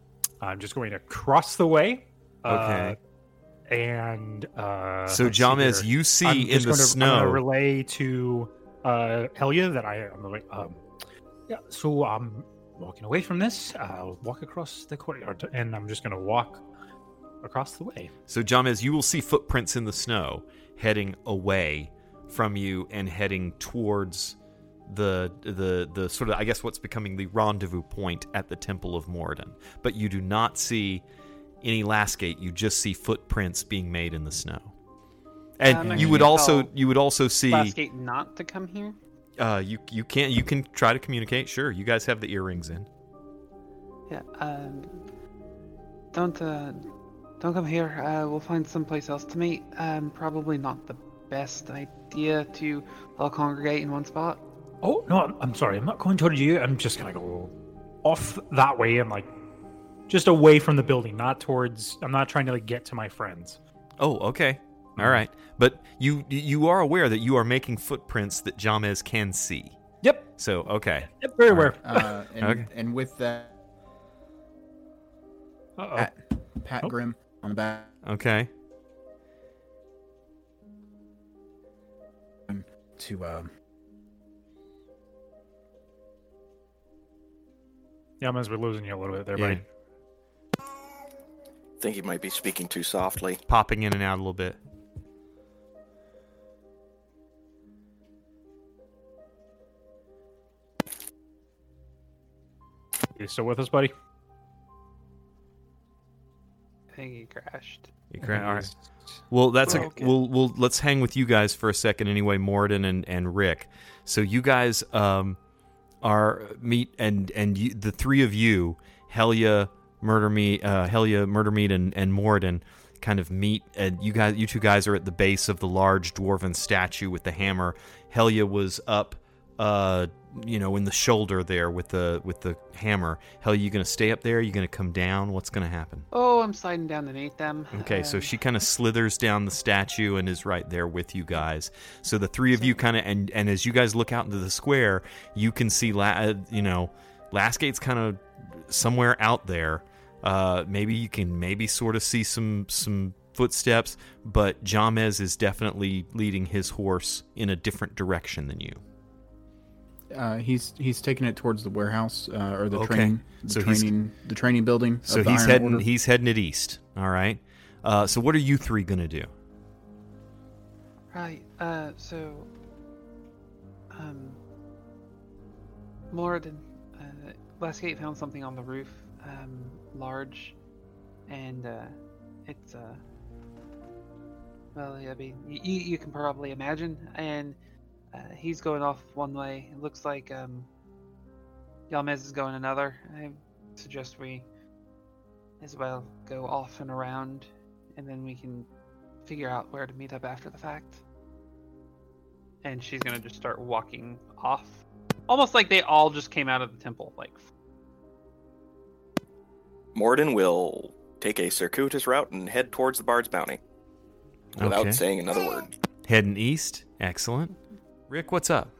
B: I'm just going to cross the way.
A: Okay.
B: Uh, and uh,
A: So,
B: let's see
A: Jamez,
B: here.
A: you see
B: I'm
A: in
B: just
A: the
B: gonna,
A: snow.
B: I'm gonna relay to uh, Helia that I am like, um, yeah. So I'm walking away from this. I'll walk across the courtyard, and I'm just gonna walk across the way.
A: So, Jamez, you will see footprints in the snow heading away from you and heading towards the the the sort of, I guess, what's becoming the rendezvous point at the Temple of Moradin. But you do not see any last gate. You just see footprints being made in the snow. And
C: Um,
A: you
C: can
A: would
C: you
A: also
C: tell
A: you would also see
C: Glassgate not to come here.
A: uh you you can you can try to communicate. Sure, you guys have the earrings in.
C: Yeah. Um. Don't uh, don't come here. Uh, we'll find someplace else to meet. Um. Probably not the best idea to all congregate in one spot.
B: Oh no, I'm, I'm sorry. I'm not going towards you. I'm just gonna go off that way and like just away from the building, not towards. I'm not trying to like get to my friends.
A: Oh, okay. All right. But you you are aware that you are making footprints that Jamez can see.
B: Yep.
A: So, okay.
B: Yep. Very
A: All
B: aware.
A: right.
D: Uh, and,
A: Okay.
D: and with that,
B: Uh-oh.
D: pat, pat
B: Oh.
D: Grim on the back.
A: Okay.
D: To um,
B: Yeah, I'm as we're losing you a little bit there,
A: Yeah.
B: buddy.
F: Think you might be speaking too softly.
A: Popping in and out a little bit.
B: You still with us, buddy?
C: I think he crashed.
A: You cra- all right. Well, that's a,
C: Broken.
A: we'll we'll let's hang with you guys for a second anyway, Morden and, and Rick. So you guys um are meet and and you, the three of you, Helia, Murder Meat, uh, Helia, Murder Meat, and and Morden, kind of meet. And you guys, you two guys are at the base of the large dwarven statue with the hammer. Helia was up, uh, you know, in the shoulder there with the with the hammer. Helia, you gonna stay up there? You gonna come down? What's gonna happen?
C: Oh, I'm sliding down underneath them.
A: Okay, so
C: Um,
A: she kind of slithers down the statue and is right there with you guys. So the three of you kind of, and and as you guys look out into the square, you can see, La, uh, you know, Lastgate's kind of somewhere out there. Uh, maybe you can maybe sort of see some some footsteps, but Jamez is definitely leading his horse in a different direction than you.
D: uh, he's he's taking it towards the warehouse uh, or the
A: Okay.
D: training, the
A: So he's-
D: training, the training building.
A: So
D: of the
A: he's
D: Iron
A: heading
D: Order.
A: he's heading it east. All right. Uh, so what are you three gonna do?
C: Right. Uh. So. Um. Moradin, uh, Glassgate found something on the roof, um, large, and uh, it's uh. Well, I mean, you you can probably imagine, and uh, he's going off one way. It looks like um. Yalmez is going another. I suggest we, as well, go off and around, and then we can figure out where to meet up after the fact. And she's gonna just start walking off, almost like they all just came out of the temple. Like,
F: Morden will take a circuitous route and head towards the Bard's Bounty without
A: Okay.
F: saying another word.
A: Heading east. Excellent. Rick, what's up?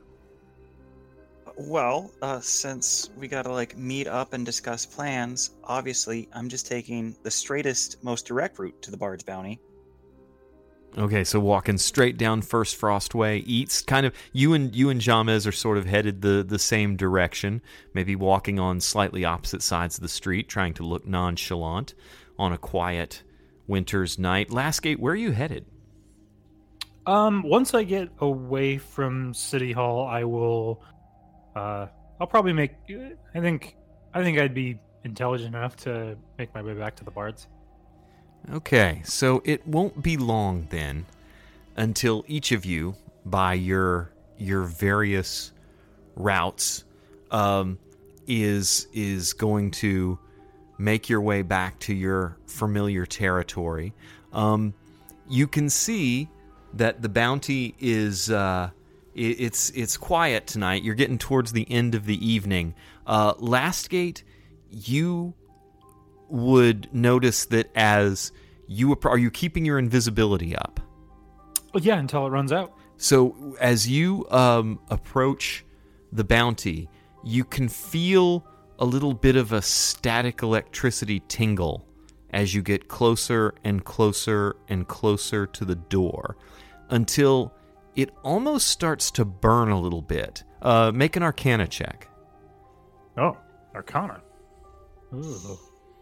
E: Well, uh, since we gotta like meet up and discuss plans, obviously I'm just taking the straightest, most direct route to the Bard's Bounty.
A: Okay, so walking straight down First Frost Way, eats kind of you and you and Jamez are sort of headed the the same direction, maybe walking on slightly opposite sides of the street, trying to look nonchalant on a quiet winter's night. Lastgate, where are you headed?
B: Um, once I get away from City Hall, I will. Uh, I'll probably make. I think. I think I'd be intelligent enough to make my way back to the Bards.
A: Okay, so it won't be long then until each of you, by your your various routes, um, is is going to make your way back to your familiar territory. Um, you can see that the bounty is uh, it, it's it's quiet tonight. You're getting towards the end of the evening. Uh, Lastgate, you would notice that as you are you keeping your invisibility up?
B: Well, yeah, until it runs out.
A: So as you um, approach the bounty, you can feel a little bit of a static electricity tingle as you get closer and closer and closer to the door, until it almost starts to burn a little bit. Uh, make an Arcana check.
B: Oh, Arcana. Ooh.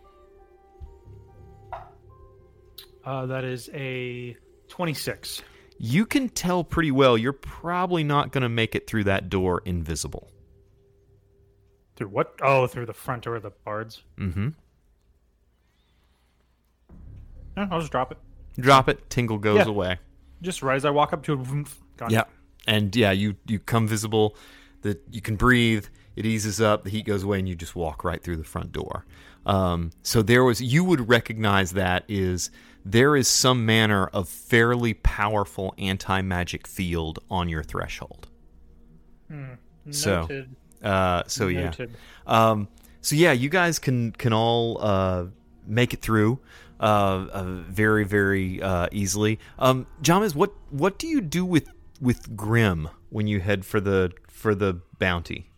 B: Uh, that is a twenty-six.
A: You can tell pretty well you're probably not going to make it through that door invisible.
B: Through what? Oh, through the front door of the bards.
A: Mm-hmm.
B: Yeah, I'll just drop it.
A: Drop it, tingle goes
B: Yeah.
A: away.
B: Just right as I walk up to it. Vroom, gone.
A: Yeah, and yeah, you you come visible. That you can breathe. It eases up. The heat goes away, and you just walk right through the front door. Um, so there was. You would recognize that is there is some manner of fairly powerful anti-magic field on your threshold.
B: Hmm.
A: So,
B: Noted.
A: uh, so yeah.
B: Noted.
A: Um, so yeah, you guys can can all uh, make it through. Uh, uh, very, very uh, easily. Um, Jamas, what what do you do with with Grim when you head for the for the bounty?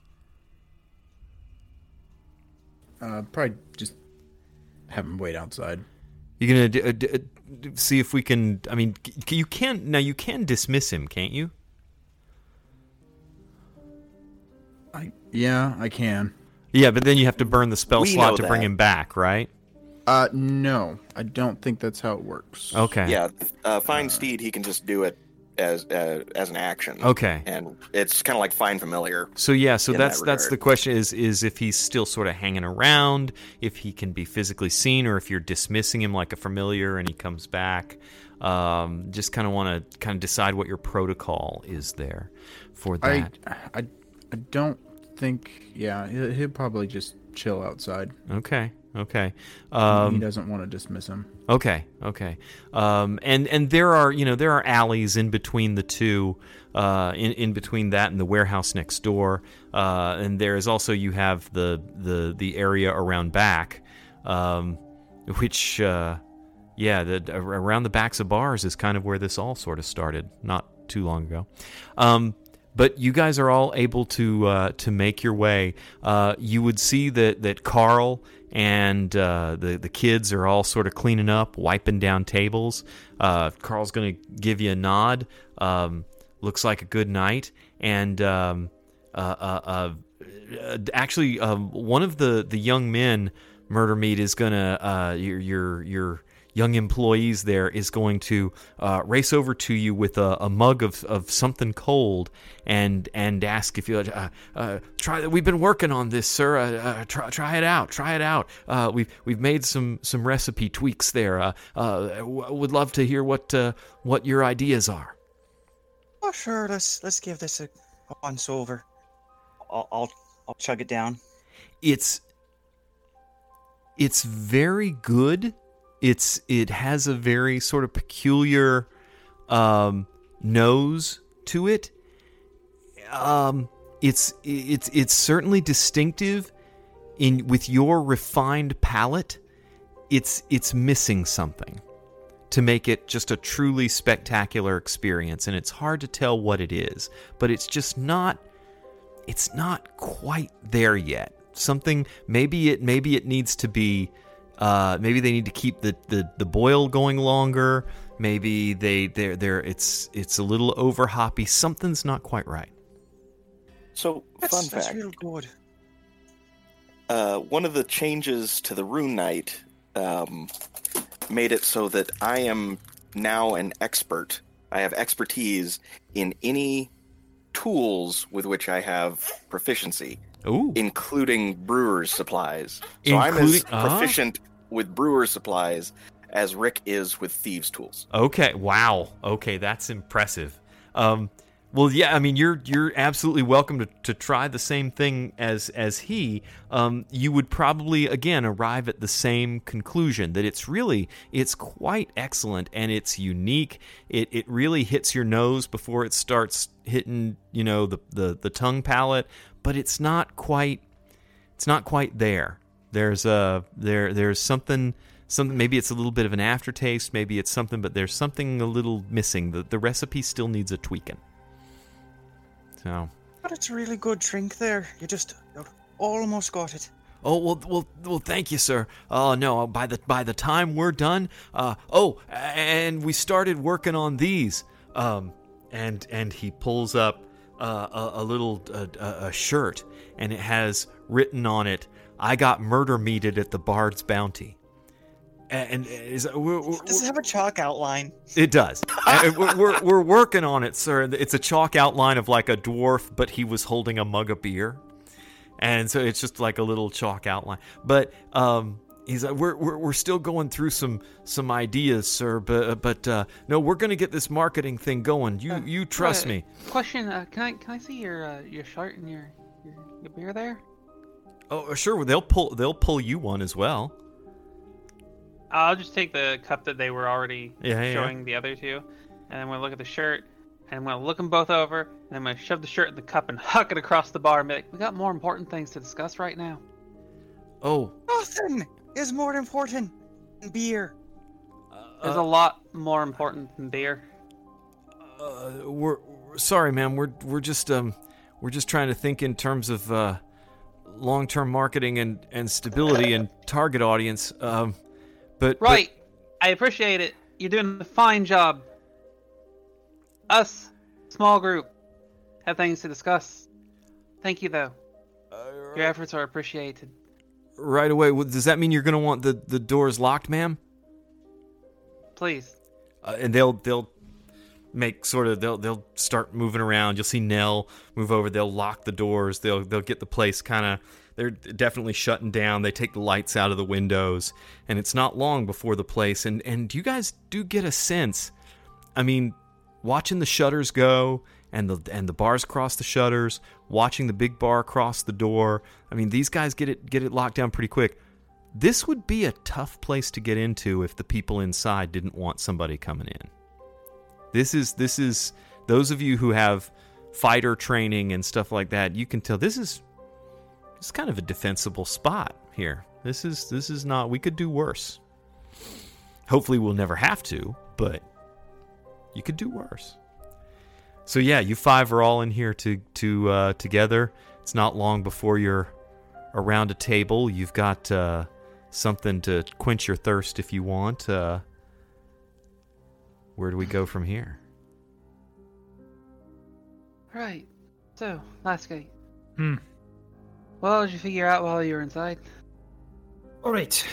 D: Uh, probably just have him wait outside.
A: You're gonna d- d- d- see if we can. I mean, c- you can now. You can dismiss him, can't you?
D: I yeah, I can.
A: Yeah, but then you have to burn the spell
F: We
A: slot
F: know
A: to bring
F: that.
A: him back, right?
D: Uh, no, I don't think that's how it works.
A: Okay.
F: Yeah, uh, Find Steed, he can just do it as uh, as an action.
A: Okay.
F: And it's kind of like Find Familiar.
A: So yeah, so
F: in
A: that's
F: that
A: that's the
F: regard.
A: question is is if he's still sort of hanging around, if he can be physically seen, or if you're dismissing him like a familiar and he comes back. Um, just kind of want to kind of decide what your protocol is there for
D: I,
A: that.
D: I, I don't think. Yeah, he'll, he'll probably just chill outside.
A: Okay, okay.
D: he
A: Um,
D: doesn't want to dismiss him.
A: Okay, okay. Um, and and there are you know there are alleys in between the two, uh, in in between that and the warehouse next door. Uh, and there is also you have the the the area around back, um, which uh, yeah, the around the backs of bars is kind of where this all sort of started not too long ago. Um, But you guys are all able to uh, to make your way. Uh, you would see that that Carl and uh, the the kids are all sort of cleaning up, wiping down tables. Uh, Carl's going to give you a nod. Um, looks like a good night. And um, uh, uh, uh, actually, um, one of the, the young men, Murder Meat, is going to uh, your your your. young employees there is going to uh, race over to you with a, a mug of, of something cold and and ask if you uh, uh, try. We've been working on this, sir. Uh, uh, try, try it out. Try it out. Uh, we've we've made some, some recipe tweaks there. Uh, uh, w- would love to hear what uh, what your ideas are.
E: Oh, sure. Let's let's give this a, a once over. I'll, I'll I'll chug it down.
A: It's it's very good. It's it has a very sort of peculiar um, nose to it. Um, it's it's it's certainly distinctive in with your refined palate. It's it's missing something to make it just a truly spectacular experience, and it's hard to tell what it is. But it's just not. It's not quite there yet. Something maybe it maybe it needs to be. Uh, maybe they need to keep the, the, the boil going longer. Maybe they they're, they're it's it's a little over hoppy. Something's not quite right.
F: So,
E: That's,
F: fun
E: that's
F: fact.
E: real good.
F: Uh, one of the changes to the Rune Knight um, made it so that I am now an expert. I have expertise in any tools with which I have proficiency,
A: Ooh.
F: including brewer's supplies. So I'm as
A: Including- ah.
F: proficient with brewer's supplies as Rick is with thieves' tools.
A: Okay. Wow. Okay, that's impressive. Um, well, yeah. I mean, you're you're absolutely welcome to, to try the same thing as as he. Um, you would probably again arrive at the same conclusion that it's really it's quite excellent and it's unique. It it really hits your nose before it starts hitting you know the the, the tongue palate, but it's not quite it's not quite there. There's a there there's something. Something, maybe it's a little bit of an aftertaste, maybe it's something, but there's something a little missing. The the recipe still needs a tweaking. So,
E: But it's a really good drink there. You just you almost got it.
A: Oh well, well, well. Thank you, sir. Oh no, by the by the time we're done, uh, oh, and we started working on these. Um, and and he pulls up uh, a, a little uh, a, a shirt, and it has written on it, "I got murder meated at the Bard's Bounty." And, and is we're, we're,
E: does it have a chalk outline?
A: It does. And we're, we're we're working on it, sir. It's a chalk outline of like a dwarf, but he was holding a mug of beer. And so it's just like a little chalk outline. But um, he's like, we're, we're we're still going through some some ideas, sir. But but uh, no, we're gonna get this marketing thing going. You
C: Uh,
A: you trust
C: uh,
A: me.
C: Question: uh, Can I can I see your uh, your shirt and your, your your beer there?
A: Oh sure, they'll pull they'll pull you one as well.
C: I'll just take the cup that they were already
A: Yeah, yeah.
C: showing the other two, and I'm gonna look at the shirt, and I'm gonna look them both over, and I'm gonna shove the shirt in the cup and huck it across the bar and be like, "We got more important things to discuss right now."
A: Oh,
E: Nothing is more important than beer.
C: There's
A: uh,
C: a lot more important than beer.
A: uh, we're, we're sorry, man. We're we're just um we're just trying to think in terms of uh, long-term marketing and and stability and target audience. Um, but but-
C: Right. I appreciate it. You're doing a fine job. Us, small group, have things to discuss. Thank you, though. Your efforts are appreciated.
A: Right away. Well, does that mean you're going to want the, the doors locked, ma'am?
C: Please.
A: Uh, and they'll they'll make sort of they'll they'll start moving around. You'll see Nell move over. They'll lock the doors. They'll they'll get the place kind of. They're definitely shutting down. They take the lights out of the windows, and it's not long before the place. And and you guys do get a sense. I mean, watching the shutters go and the and the bars cross the shutters, watching the big bar cross the door. I mean, these guys get it get it locked down pretty quick. This would be a tough place to get into if the people inside didn't want somebody coming in. This is this is those of you who have fighter training and stuff like that, you can tell this is it's kind of a defensible spot here. This is this is not we could do worse. Hopefully we'll never have to, but you could do worse. So yeah, you five are all in here to to uh, together. It's not long before you're around a table. You've got uh, something to quench your thirst if you want. Uh, where do we go from here?
C: Right. So, last gate.
B: Hmm.
C: What did you figure out while you were inside?
B: All right.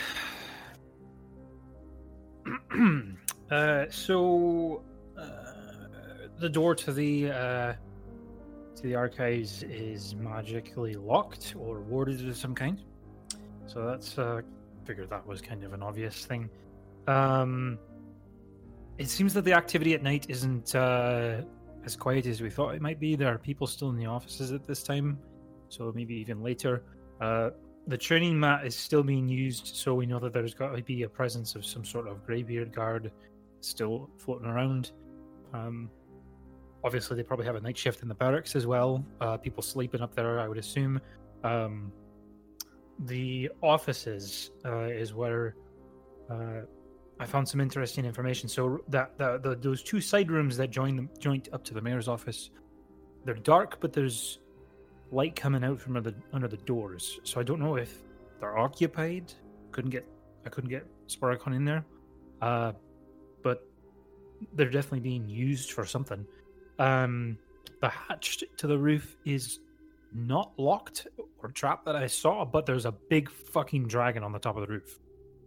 B: uh, so uh, the door to the uh, to the archives is magically locked or warded of some kind. So that's uh, figured that was kind of an obvious thing. Um, it seems that the activity at night isn't uh, as quiet as we thought it might be. There are people still in the offices at this time, so maybe even later. Uh, the training mat is still being used, so we know that there's got to be a presence of some sort of greybeard guard still floating around. Um, obviously, they probably have a night shift in the barracks as well. Uh, people sleeping up there, I would assume. Um, the offices uh, is where uh, I found some interesting information. So that the, the, those two side rooms that join them, joint up to the mayor's office, they're dark, but there's light coming out from under the, under the doors. So I don't know if they're occupied. Couldn't get I couldn't get Sparacon in there, uh, but they're definitely being used for something. Um, the hatch to the roof is not locked or trapped that I saw, but there's a big fucking dragon on the top of the roof.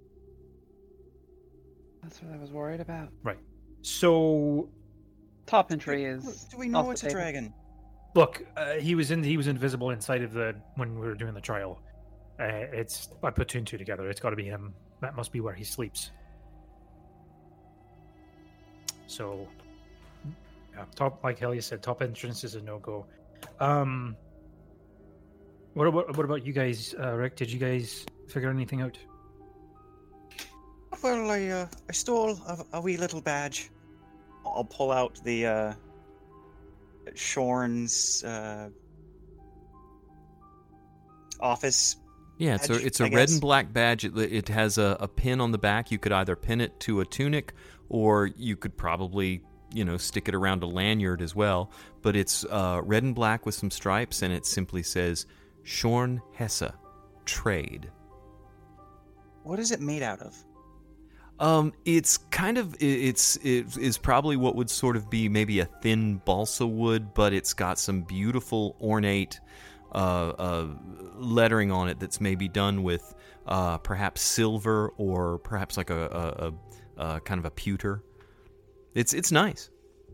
C: That's what I was worried about.
B: Right. So
C: Top entry is.
E: Do we know
C: off the
E: it's a
C: table.
E: dragon?
B: look, uh, he was in he was invisible inside of the when we were doing the trial. Uh, it's I put two and two together. It's got to be him. That must be where he sleeps. So, yeah, top like Hellia said, top entrance is a no go. Um, what about what about you guys, uh, Rick? Did you guys figure anything out?
E: Well, I uh, I stole a, a wee little badge. I'll pull out the uh, Shorn's uh, office.
A: Yeah, it's a,
E: badge,
A: it's a
E: I
A: red
E: guess.
A: and black badge. It, it has a, a pin on the back. You could either pin it to a tunic, or you could probably, you know, stick it around a lanyard as well. But it's uh, red and black with some stripes, and it simply says Shorn Hessa. trade.
E: What is it made out of?
A: Um, it's kind of it's it is probably what would sort of be maybe a thin balsa wood, but it's got some beautiful ornate uh, uh, lettering on it that's maybe done with uh, perhaps silver or perhaps like a, a, a, a kind of a pewter. It's it's nice.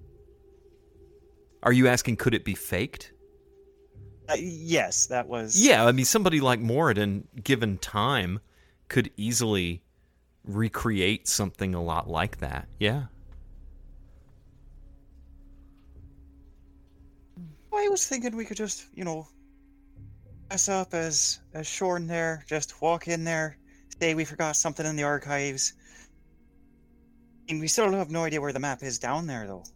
A: Are you asking, could it be faked?
E: Uh, yes, that was.
A: Yeah, I mean, somebody like Moradin, given time, could easily recreate something a lot like that. Yeah.
E: I was thinking we could just, you know, dress up as as Shorn there, just walk in there, say we forgot something in the archives. And we still have no idea where the map is down there, though.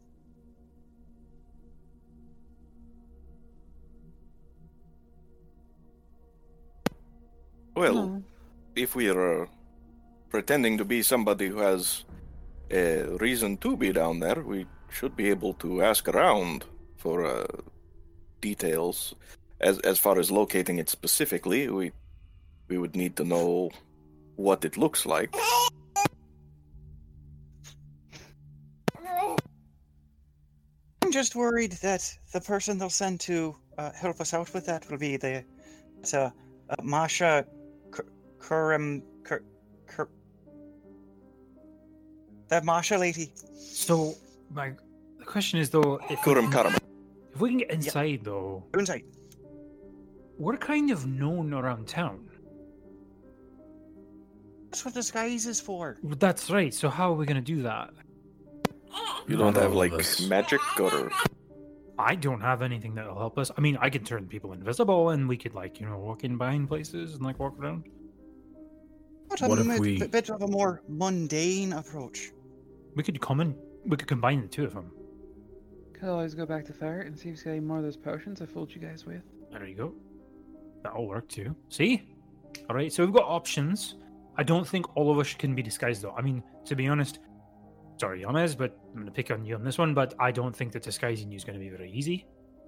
F: Well,
C: No.
F: if we are uh, pretending to be somebody who has a reason to be down there, we should be able to ask around for uh, details. As as far as locating it specifically, we we would need to know what it looks like.
E: I'm just worried that the person they'll send to uh, help us out with that will be the uh, uh, Masha Kurim Kur, Kur, that Masha lady.
B: So, my the question is though, if we,
F: Kurum
B: can,
F: Karam.
B: if we can get inside though,
E: Go inside.
B: we're kind of known around town.
E: That's what disguise is for.
B: That's right. So how are we gonna do that?
F: You don't
D: Not
F: have
D: all
F: like
D: of us.
F: magic or
B: I don't have anything that'll help us. I mean, I can turn people invisible, and we could like you know walk in behind places and like walk around.
E: What a
D: What if
E: mi-
D: we-
E: bit of a more mundane approach.
B: We could come in. We could combine the two of them.
C: Could always go back to Ferret and see if he's got any more of those potions I fooled you guys with.
B: There you go. That'll work too. See? All right. So we've got options. I don't think all of us can be disguised though. I mean, to be honest, sorry, Yamez, but I'm going to pick on you on this one. But I don't think that disguising you is going to be very easy.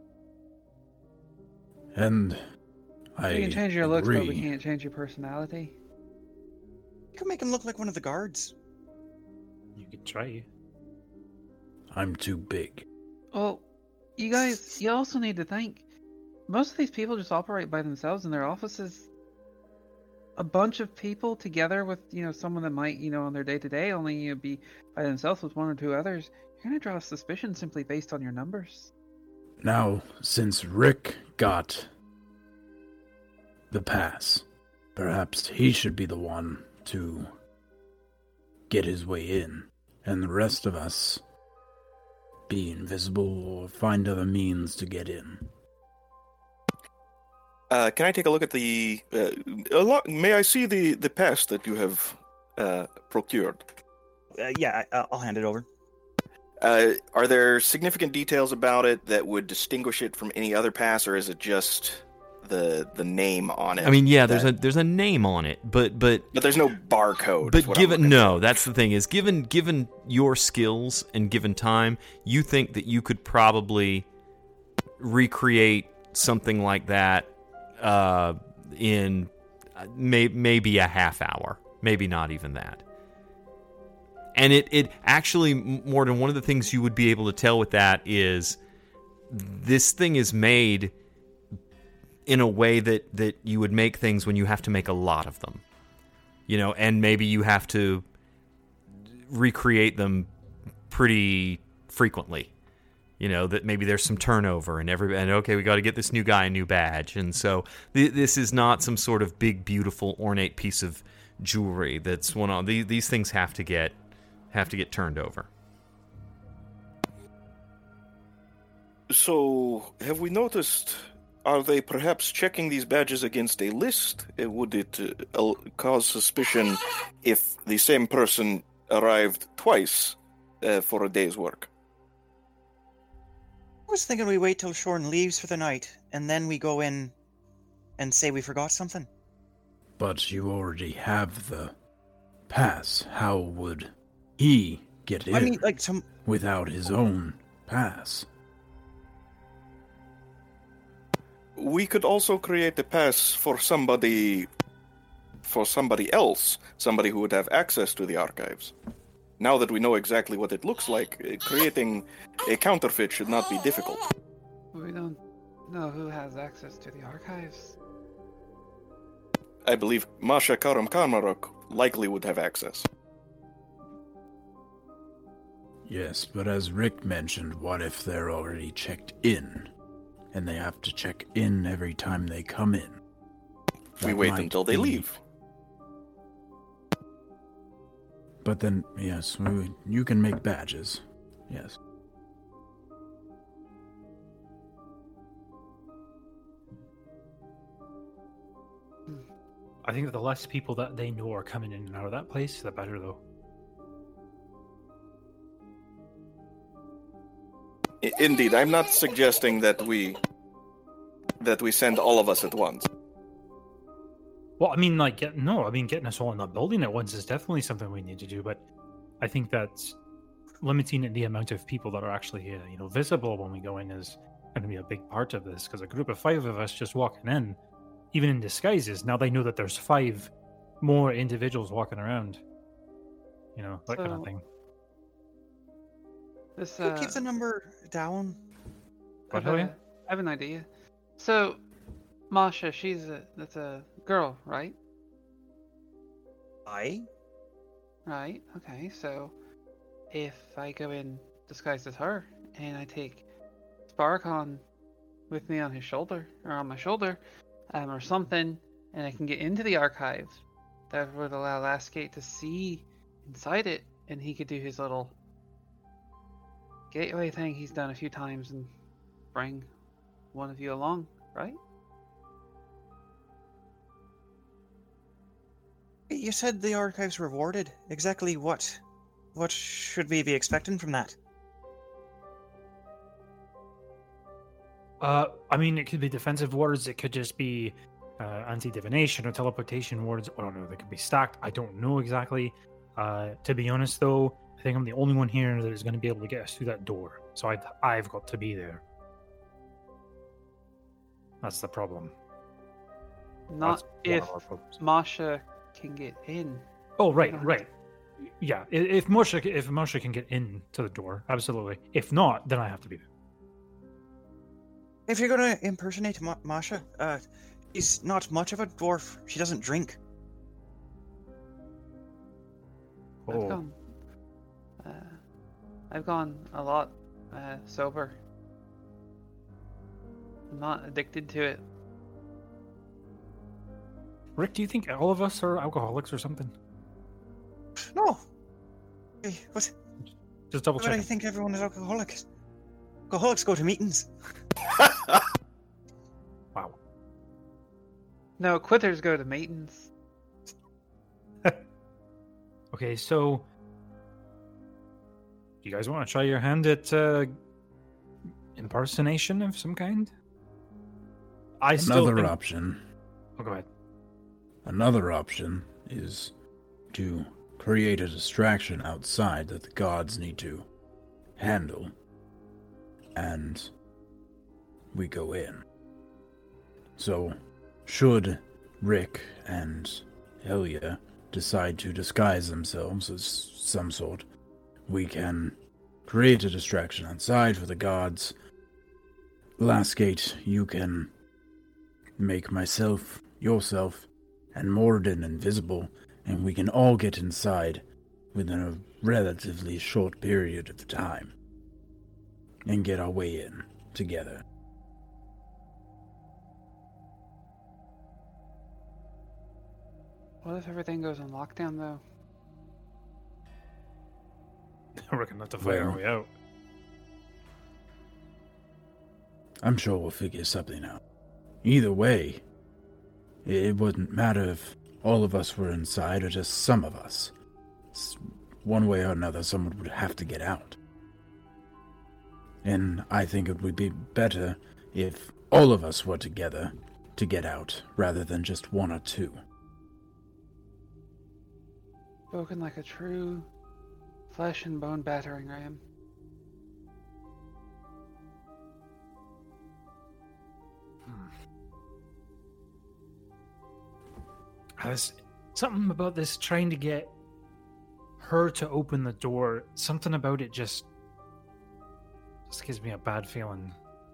D: And I
C: We can change your looks, but we
D: agree.
C: can't change your personality.
E: You can make him look like one of the guards.
B: You could try.
D: I'm too big.
C: Well, you guys, you also need to think, most of these people just operate by themselves in their offices. A bunch of people together with, you know, someone that might, you know, on their day-to-day only you know, be by themselves with one or two others, you're going to draw suspicion simply based on your numbers.
D: Now, since Rick got the pass, perhaps he should be the one to get his way in, and the rest of us be invisible or find other means to get in.
F: Uh, can I take a look at the? Uh, a lot, may I see the the pass that you have uh, procured?
E: Uh, yeah, I, I'll hand it over.
F: Uh, are there significant details about it that would distinguish it from any other pass, or is it just the the name on it?
A: I mean, yeah, there's
F: that-
A: a there's a name on it, but but
F: but there's no barcode. is
A: But
F: what I'm
A: given
F: looking
A: no,
F: for.
A: that's the thing is given given your skills and given time, you think that you could probably recreate something like that uh, in may, maybe a half hour, maybe not even that. And it it actually more than one of the things you would be able to tell with that is this thing is made in a way that that you would make things when you have to make a lot of them. You know, and maybe you have to recreate them pretty frequently. You know, that maybe there's some turnover and every and okay, we got to get this new guy a new badge. And so th- this is not some sort of big, beautiful, ornate piece of jewelry that's one on. These, these things have to get have to get turned over.
F: So, have we noticed? Are they perhaps checking these badges against a list? Uh, Would it uh, al- cause suspicion if the same person arrived twice uh, for a day's work?
E: I was thinking we wait till Shorn leaves for the night, and then we go in and say we forgot something.
D: But you already have the pass. How would he get in
E: I mean, like some.
D: without his own pass?
F: We could also create a pass for somebody for somebody else, somebody who would have access to the archives. Now that we know exactly what it looks like, uh, creating a counterfeit should not be difficult.
C: We don't know who has access to the archives.
F: I believe Masha Karam Karmarok likely would have access.
D: Yes, but as Rick mentioned, what if they're already checked in? And they have to check in every time they come in.
F: We
D: That
F: wait
D: might
F: until they
D: be-
F: leave.
D: But then, yes, we, you can make badges. Yes.
B: I think that the less people that they know are coming in and out of that place, the better, though.
F: I- Indeed, I'm not suggesting that we that we send all of us at once.
B: Well, I mean, like, get, no, I mean, getting us all in the building at once is definitely something we need to do, but I think that limiting the amount of people that are actually, uh, you know, visible when we go in is going to be a big part of this, because a group of five of us just walking in, even in disguises, now they know that there's five more individuals walking around. You know, that kind of
C: So-
B: thing.
C: This
E: Who
C: uh,
E: keep the number down?
C: I have,
B: What,
C: a,
B: Helene?
C: I have an idea. So, Masha, she's a that's a girl, right?
E: I?
C: Right. Okay. So, if I go in disguised as her and I take Sparkon with me on his shoulder or on my shoulder, um, or something, and I can get into the archives, that would allow Lastgate to see inside it, and he could do his little gateway thing he's done a few times and bring one of you along, right?
E: You said the archives rewarded. Exactly what? What should we be expecting from that?
B: Uh, I mean, it could be defensive wards. It could just be uh, anti-divination or teleportation wards. I don't know. They could be stacked. I don't know exactly. Uh, to be honest, though, I think I'm the only one here that is going to be able to get us through that door. So I, I've got to be there. That's the problem.
C: Not
B: That's one
C: if
B: of our problems.
C: Masha can get in.
B: Oh, right,
C: don't-
B: right. Yeah, i- if Moshe, if Moshe can get in to the door, absolutely. If not, then I have to be there.
E: If you're gonna impersonate Ma- Masha, uh, she's not much of a dwarf. She doesn't drink.
C: I've
B: Oh,
C: gone. Uh, I've gone a lot uh, sober. I'm not addicted to it.
B: Rick, do you think all of us are alcoholics or something?
E: No. Hey, what?
B: Just double
E: Why would I
B: check.
E: think everyone is alcoholic? Alcoholics go to meetings.
B: Wow.
C: No, quitters go to matins.
B: Okay, so do you guys want to try your hand at uh, impersonation of some kind? I still
D: Another
B: think...
D: option.
B: Oh, go ahead.
D: Another option is to create a distraction outside that the gods need to handle. And we go in. So, should Rick and Elia decide to disguise themselves as some sort, we can create a distraction outside for the gods. Lastgate, you can make myself, yourself, and Morden invisible, and we can all get inside within a relatively short period of time and get our way in together.
C: What if everything goes on lockdown, though?
B: We're gonna have to fight our
D: Well-
B: way out.
D: I'm sure we'll figure something out. Either way, it wouldn't matter if all of us were inside or just some of us. S- One way or another, someone would have to get out. And I think it would be better if all of us were together to get out, rather than just one or two.
C: Spoken like a true flesh and bone battering ram.
B: As something about this trying to get her to open the door. Something about it just just gives me a bad feeling.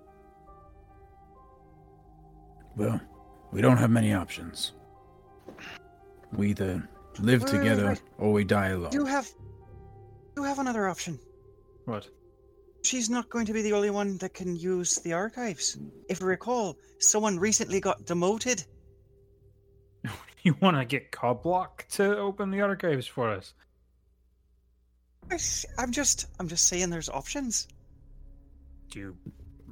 D: Well, we don't have many options. We either live
E: Wait, wait,
D: together
E: wait.
D: or we die alone.
E: You have, you have another option.
B: What?
E: She's not going to be the only one that can use the archives. If you recall, someone recently got demoted.
B: You want to get Coblock to open the archives for us?
E: I, I'm just, I'm just saying, there's options.
B: Do you...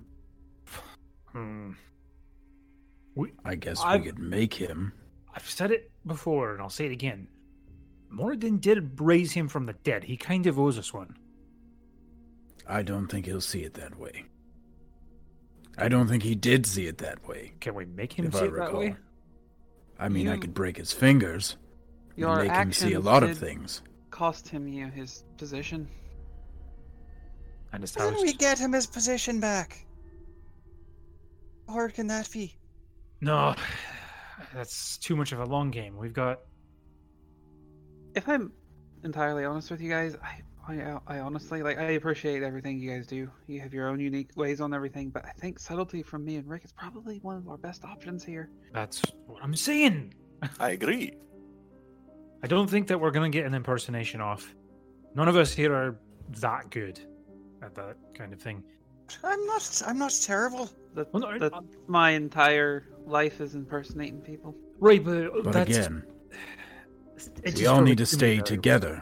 B: Hmm. We,
D: I guess
B: I've-
D: we could make him.
B: I've said it before, and I'll say it again. Moradin did raise him from the dead. He kind of owes us one.
D: I don't think he'll see it that way. I don't think he did see it that way.
B: Can we make him
D: if
B: see
D: I
B: it that
D: recall.
B: way?
D: I mean, I
C: You-
D: could break his fingers and
C: Your
D: make him see a
C: actions
D: lot of
C: did
D: things.
C: Cost him, you know, his position.
B: And his
E: Then
B: house.
E: we get him his position back. How hard can that be?
B: No, that's too much of a long game. We've got...
C: If I'm entirely honest with you guys, I, I, I honestly like. I appreciate everything you guys do. You have your own unique ways on everything, but I think subtlety from me and Rick is probably one of our best options here.
B: That's what I'm saying.
F: I agree.
B: I don't think that we're going to get an impersonation off. None of us here are that good at that kind of thing.
E: I'm not. I'm not terrible.
C: That,
B: Well, no,
C: that
B: I-
C: my entire life is impersonating people.
B: Right, but,
D: But
B: that's...
D: again,
B: it
D: we
B: just
D: all
B: felt
D: need
B: like
D: to
B: too
D: stay
B: many variables.
D: together.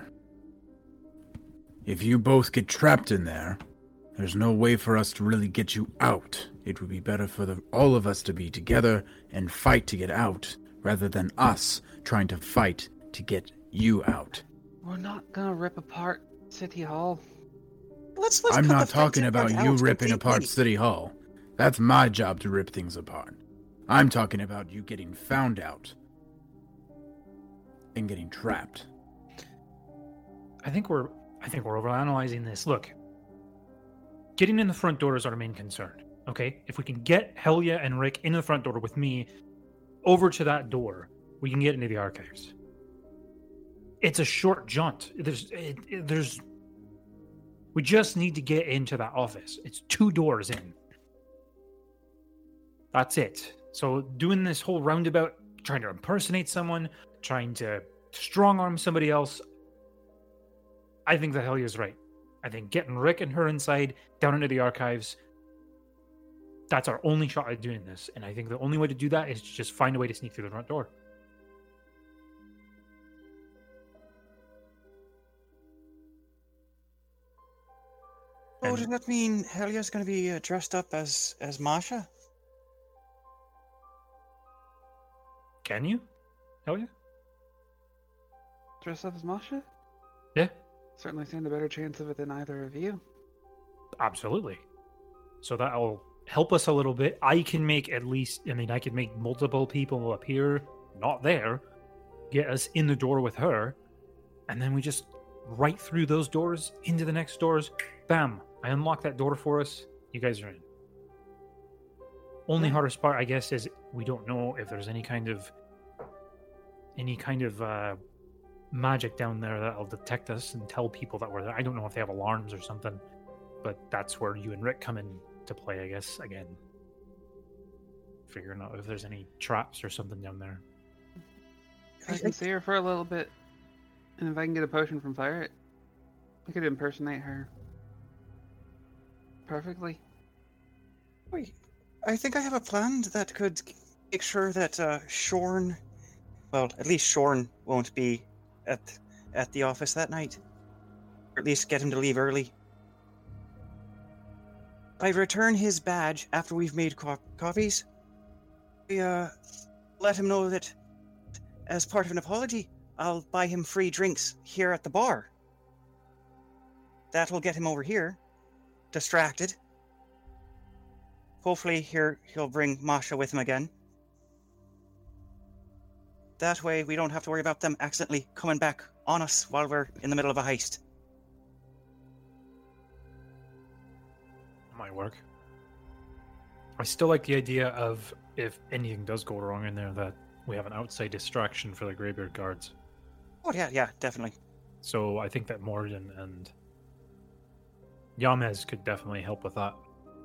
D: If you both get trapped in there, there's no way for us to really get you out. It would be better for the, all of us to be together and fight to get out, rather than us trying to fight to get you out.
C: We're not gonna rip apart City Hall.
E: Let's. let's
D: I'm
E: cut
D: not
E: the
D: talking
E: fence
D: about
E: part
D: you
E: out
D: ripping apart
E: completely.
D: City Hall. That's my job to rip things apart. I'm talking about you getting found out and getting trapped.
B: I think we're I think we're overanalyzing this. Look, getting in the front door is our main concern. Okay, if we can get Helia and Rick in the front door with me over to that door, we can get into the archives. It's a short jaunt. There's it, it- there's we just need to get into that office. It's two doors in. That's it. So doing this whole roundabout, trying to impersonate someone, trying to strong arm somebody else, I think that Helia's right. I think getting Rick and her inside, down into the archives, that's our only shot at doing this. And I think the only way to do that is to just find a way to sneak through the front door.
E: Oh,
B: And-
E: does that mean Helia's going to be uh, dressed up as as Masha?
B: Can you? Helia?
C: Dress up as Masha?
B: Yeah,
C: Certainly stand a better chance of it than either of you.
B: absolutely. So that'll help us a little bit. I can make at least, I mean, I could make multiple people appear not there, get us in the door with her, and then we just right through those doors into the next doors. Bam! I unlock that door for us. You guys are in. Only
C: Yeah.
B: hardest part, I guess, is we don't know if there's any kind of any kind of uh, magic down there that'll detect us and tell people that we're there. I don't know if they have alarms or something, but that's where you and Rick come in to play, I guess. Again, figuring out if there's any traps or something down there.
C: I can see her for a little bit, and if I can get a potion from Fire, I could impersonate her perfectly.
E: Wait, I think I have a plan that could make sure that uh, Shorn, well, at least Shorn won't be at at the office that night, or at least get him to leave early. I return his badge after we've made co- copies. We uh, let him know that, as part of an apology, I'll buy him free drinks here at the bar. That'll get him over here, distracted. Hopefully here he'll bring Masha with him again. That way we don't have to worry about them accidentally coming back on us while we're in the middle of a heist.
B: Might work. I still like the idea of if anything does go wrong in there, that we have an outside distraction for the Greybeard guards.
E: Oh yeah, yeah, definitely.
B: So I think that Morden and Yamez could definitely help with that.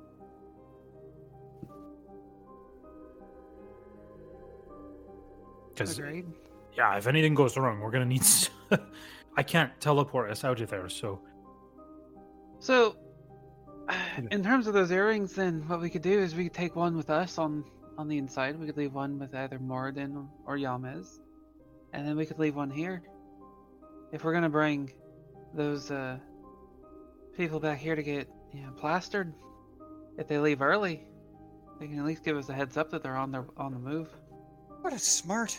B: Because
C: Agreed.
B: yeah, if anything goes wrong, we're gonna need. s- I can't teleport us out of there, so
C: So, in terms of those earrings, then what we could do is we could take one with us on on the inside. We could leave one with either Moradin or Yamez, and then we could leave one here. If we're gonna bring those uh, people back here to get you know, plastered, if they leave early, they can at least give us a heads up that they're on their on the move.
E: What a smart.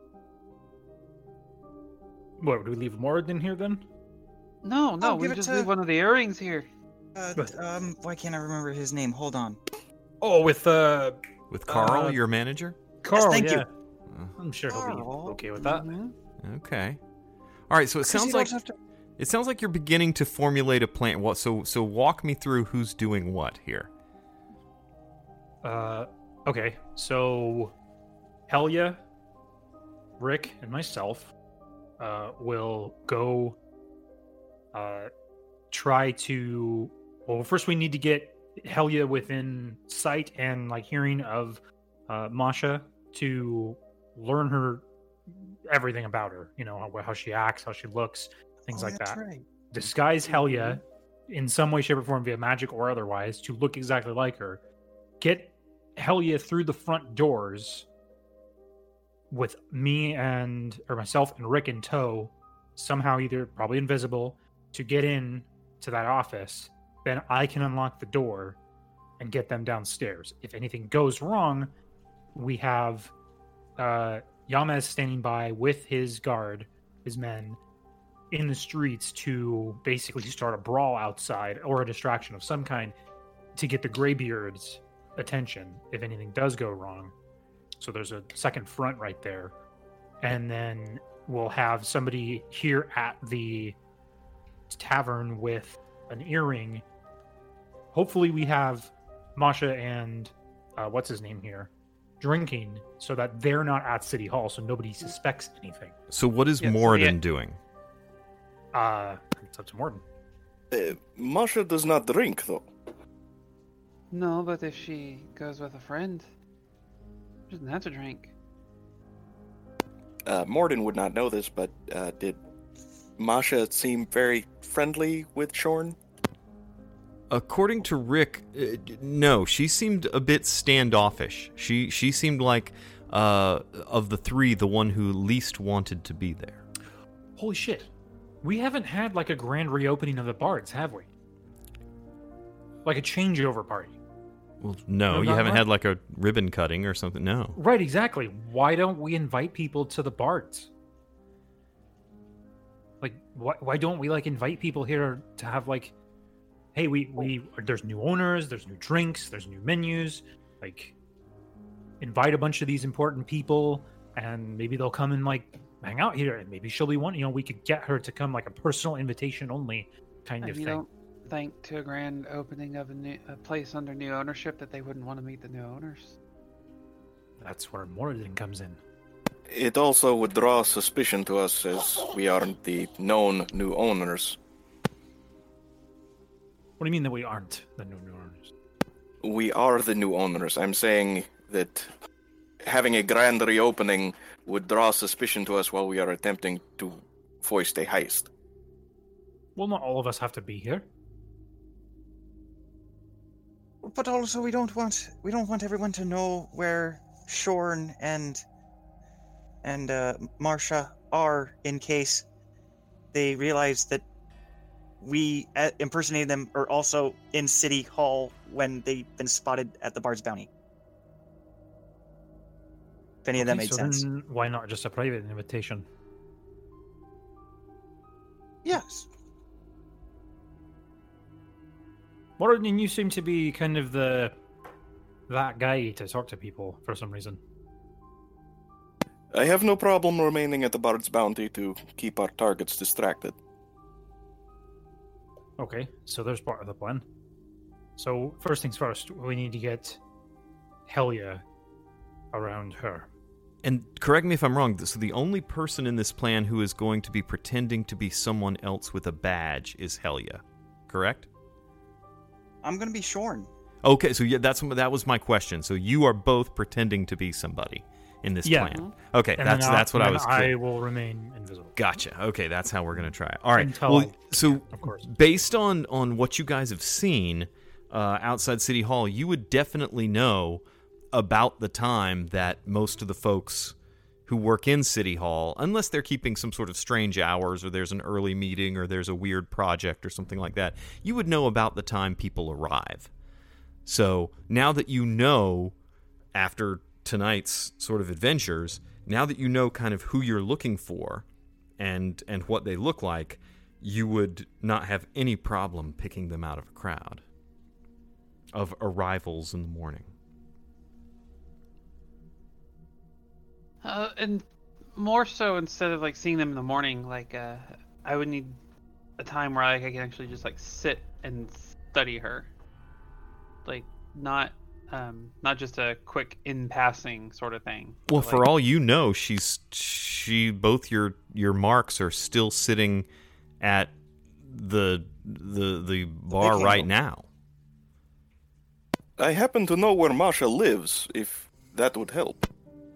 B: what would we leave Morden here then?
C: No, no,
E: Oh,
C: we
E: give it
C: just
E: to-
C: leave one of the earrings here.
E: Uh,
B: But-
E: um, why can't I remember his name? Hold on.
B: Oh, with uh,
A: With Carl,
B: Uh,
A: your manager?
B: Carl.
E: thank you.
B: yeah. I'm sure he'll be
E: Carl.
B: okay with that.
C: Mhm.
A: Okay. All right, so it
E: Because you
A: sounds
E: don't
A: like
E: have to-
A: it sounds like you're beginning to formulate a plan. What so so walk me through who's doing what here.
B: Uh, okay, so Helia, Rick, and myself uh, will go uh, try to. Well, first we need to get Helia within sight and like hearing of uh, Masha to learn her everything about her. You know how, how she acts, how she looks, things
E: Oh,
B: like
E: that's
B: that.
E: right.
B: Disguise Helia in some way, shape, or form via magic or otherwise to look exactly like her. Get Helia through the front doors with me and or myself and Rick in tow, somehow either probably invisible, to get in to that office. Then I can unlock the door and get them downstairs. If anything goes wrong, we have uh, Yamez standing by with his guard, his men, in the streets to basically start a brawl outside or a distraction of some kind to get the Greybeards' attention if anything does go wrong. So there's a second front right there. And then we'll have somebody here at the tavern with an earring. Hopefully we have Masha and uh, what's his name here drinking so that they're not at City Hall so nobody suspects anything.
A: So what is
C: Yeah, so
A: Moradin
C: yeah.
A: doing?
B: Uh, it's up to Morden.
F: Uh, Masha does not drink, though.
C: No, but if she goes with a friend, she doesn't have to drink.
F: Uh, Morden would not know this, but uh, did Masha seem very friendly with Shorn?
A: According to Rick, uh, no, she seemed a bit standoffish. She she seemed like uh, of the three, the one who least wanted to be there.
B: Holy shit. We haven't had like a grand reopening of the bards, have we? Like a changeover party.
A: Well, no,
B: No,
A: you
B: not
A: haven't
B: right.
A: had like a ribbon cutting or something. No.
B: Right, exactly. Why don't we invite people to the bards? Like, why, why don't we like invite people here to have like, hey, we we there's new owners, there's new drinks, there's new menus. Like, invite a bunch of these important people, and maybe they'll come and like hang out here, and maybe she'll be one. You know, we could get her to come like a personal invitation only kind
C: And
B: of
C: you
B: thing.
C: don't think to a grand opening of a new a place under new ownership that they wouldn't want to meet the new owners?
B: That's where Moradin comes in.
F: It also would draw suspicion to us as we aren't the known new owners.
B: What do you mean that we aren't the new new owners?
F: We are the new owners. I'm saying that having a grand reopening would draw suspicion to us while we are attempting to foist a heist.
B: Well, not all of us have to be here.
E: But also, we don't want we don't want everyone to know where Shorn and and uh, Marsha are in case they realize that we uh, impersonated them are also in City Hall when they've been spotted at the Bard's Bounty. If any of that
B: Okay,
E: made
B: so
E: sense.
B: then why not just a private invitation?
E: Yes.
B: Moradin, you seem to be kind of the that guy to talk to people for some reason.
F: I have no problem remaining at the Bard's Bounty to keep our targets distracted.
B: Okay, so there's part of the plan. So first things first, we need to get Helia around her.
A: and correct me if I'm wrong, so the only person in this plan who is going to be pretending to be someone else with a badge is Helia, correct?
E: I'm gonna be Shorn.
A: Okay, so yeah, that's that was my question. So you are both pretending to be somebody in this
B: Yeah.
A: plan. Okay,
B: And
A: that's
B: then I-
A: that's what I
B: then
A: was.
B: I will remain invisible.
A: Gotcha. Okay, that's how we're gonna try it. All right.
B: Until
A: well,
B: I-
A: so
B: of course.
A: based on on what you guys have seen uh, outside City Hall, you would definitely know about the time that most of the folks who work in City Hall, unless they're keeping some sort of strange hours or there's an early meeting or there's a weird project or something like that, you would know about the time people arrive. So now that you know, after tonight's sort of adventures, now that you know kind of who you're looking for and and what they look like, you would not have any problem picking them out of a crowd of arrivals in the morning.
C: Uh, and more so, instead of like seeing them in the morning, like uh, I would need a time where like, I can actually just like sit and study her, like not um, not just a quick in passing sort of thing.
A: Well,
C: but,
A: for
C: like,
A: all you know, she's she both your your marks are still sitting at the the the bar
E: handle.
A: right now.
F: I happen to know where Marsha lives, if that would help.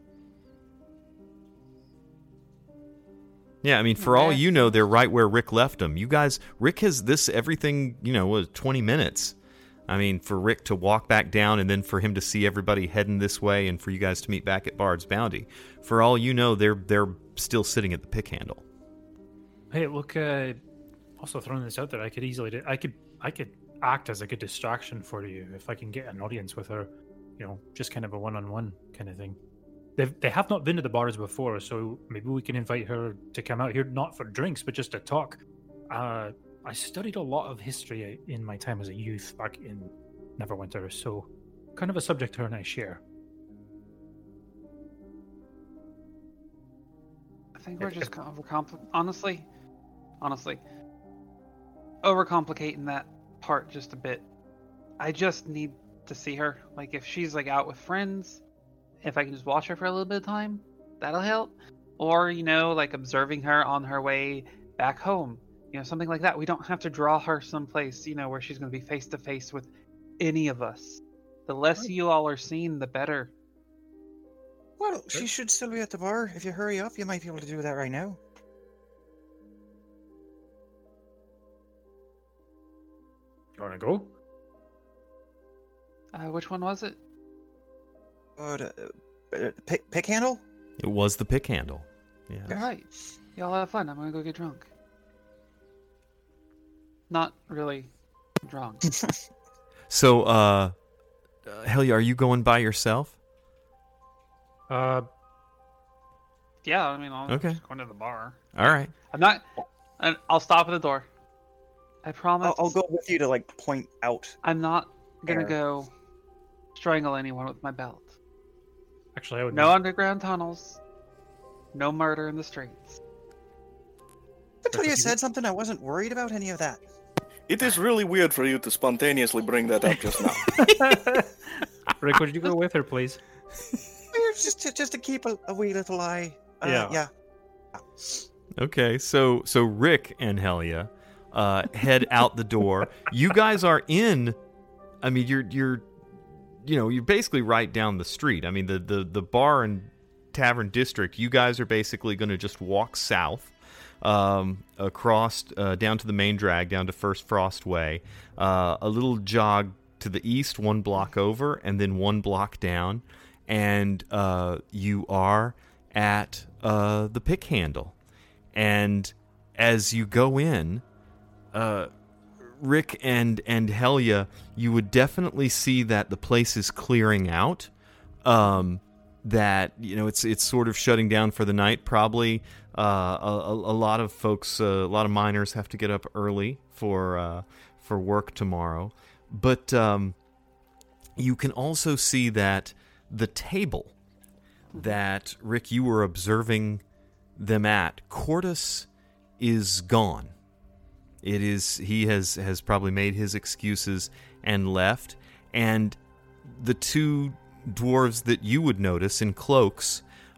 A: Yeah, I mean, for all
C: Okay.
A: you know, they're right where Rick left them. You guys, Rick has this everything, you know, was twenty minutes. I mean, for Rick to walk back down and then for him to see everybody heading this way and for you guys to meet back at Bard's Bounty. For all you know, they're they're still sitting at the pick handle.
B: Hey, look. Uh, also throwing this out there, I could easily, do, I could, I could act as like a distraction for you if I can get an audience with her. You know, just kind of a one-on-one kind of thing. They've, they have not been to the bars before, so maybe we can invite her to come out here, not for drinks, but just to talk. Uh, I studied a lot of history in my time as a youth back in Neverwinter, so kind of a subject her and I share.
C: I think we're just overcompl- honestly, honestly, overcomplicating that part just a bit. I just need to see her. Like, if she's like out with friends, if I can just watch her for a little bit of time, that'll help. Or, you know, like observing her on her way back home, you know, something like that. We don't have to draw her someplace, you know, where she's going to be face to face with any of us. The less you all are seen, the better.
E: Well, she should still be at the bar. If you hurry up, you might be able to do that right now.
B: You want to go?
C: Uh, which one was it?
E: But, uh, uh, pick, pick handle?
A: It was the pick handle. Yeah.
C: All right. Y'all have fun. I'm going to go get drunk. Not really drunk.
A: So, uh, uh, Helia, are you going by yourself?
B: Uh,
C: Yeah, I mean, I'll
A: Okay.
C: just go to the bar.
A: All right.
C: I'm not. I- I'll stop at the door. I promise.
E: I'll, I'll go with you to, like, point out.
C: I'm not gonna
E: Air.
C: go strangle anyone with my belt.
B: actually, I would.
C: No underground tunnels. No murder in the streets.
E: Until you said something, I wasn't worried about any of that.
F: It is really weird for you to spontaneously bring that up just now.
B: Rick, would you go with her, please?
E: Just to, just to keep a, a wee little eye. Uh,
B: Yeah.
E: Yeah.
A: Okay, so so Rick and Helia uh, head out the door. You guys are in. I mean, you're you're, you know, you're basically right down the street. I mean, the the the bar and tavern district. You guys are basically going to just walk south, um, across uh, down to the main drag, down to First Frost Way. Uh, a little jog to the east, one block over, and then one block down, and uh, you are at uh, the pick handle. And as you go in, uh, Rick and and Helia, you would definitely see that the place is clearing out. Um, that you know it's it's sort of shutting down for the night. Probably uh, a, a lot of folks, uh, a lot of miners have to get up early for uh, for work tomorrow. But um, you can also see that the table that Rick you were observing them at, Cordus is gone. It is he has has probably made his excuses and left, and the two dwarves that you would notice in cloaks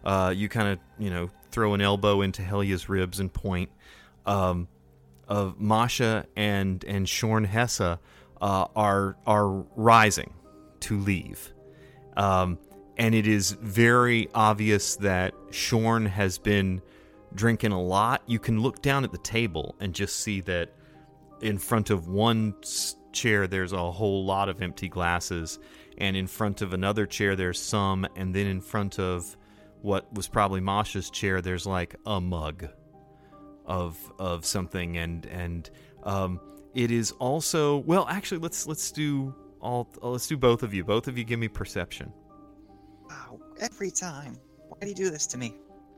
A: Uh, you kind of, you know, throw an elbow into Helya's ribs and point. Um, of Masha and and Shorn Hessa uh, are are rising to leave, um, and it is very obvious that Shorn has been drinking a lot. You can look down at the table and just see that in front of one chair there's a whole lot of empty glasses, and in front of another chair there's some, and then in front of what was probably Masha's chair there's like a mug of of something, and and um, it is also, well, actually let's let's do all let's do both of you. Both of you give me perception.
E: Wow, every time. Why do you do this to me?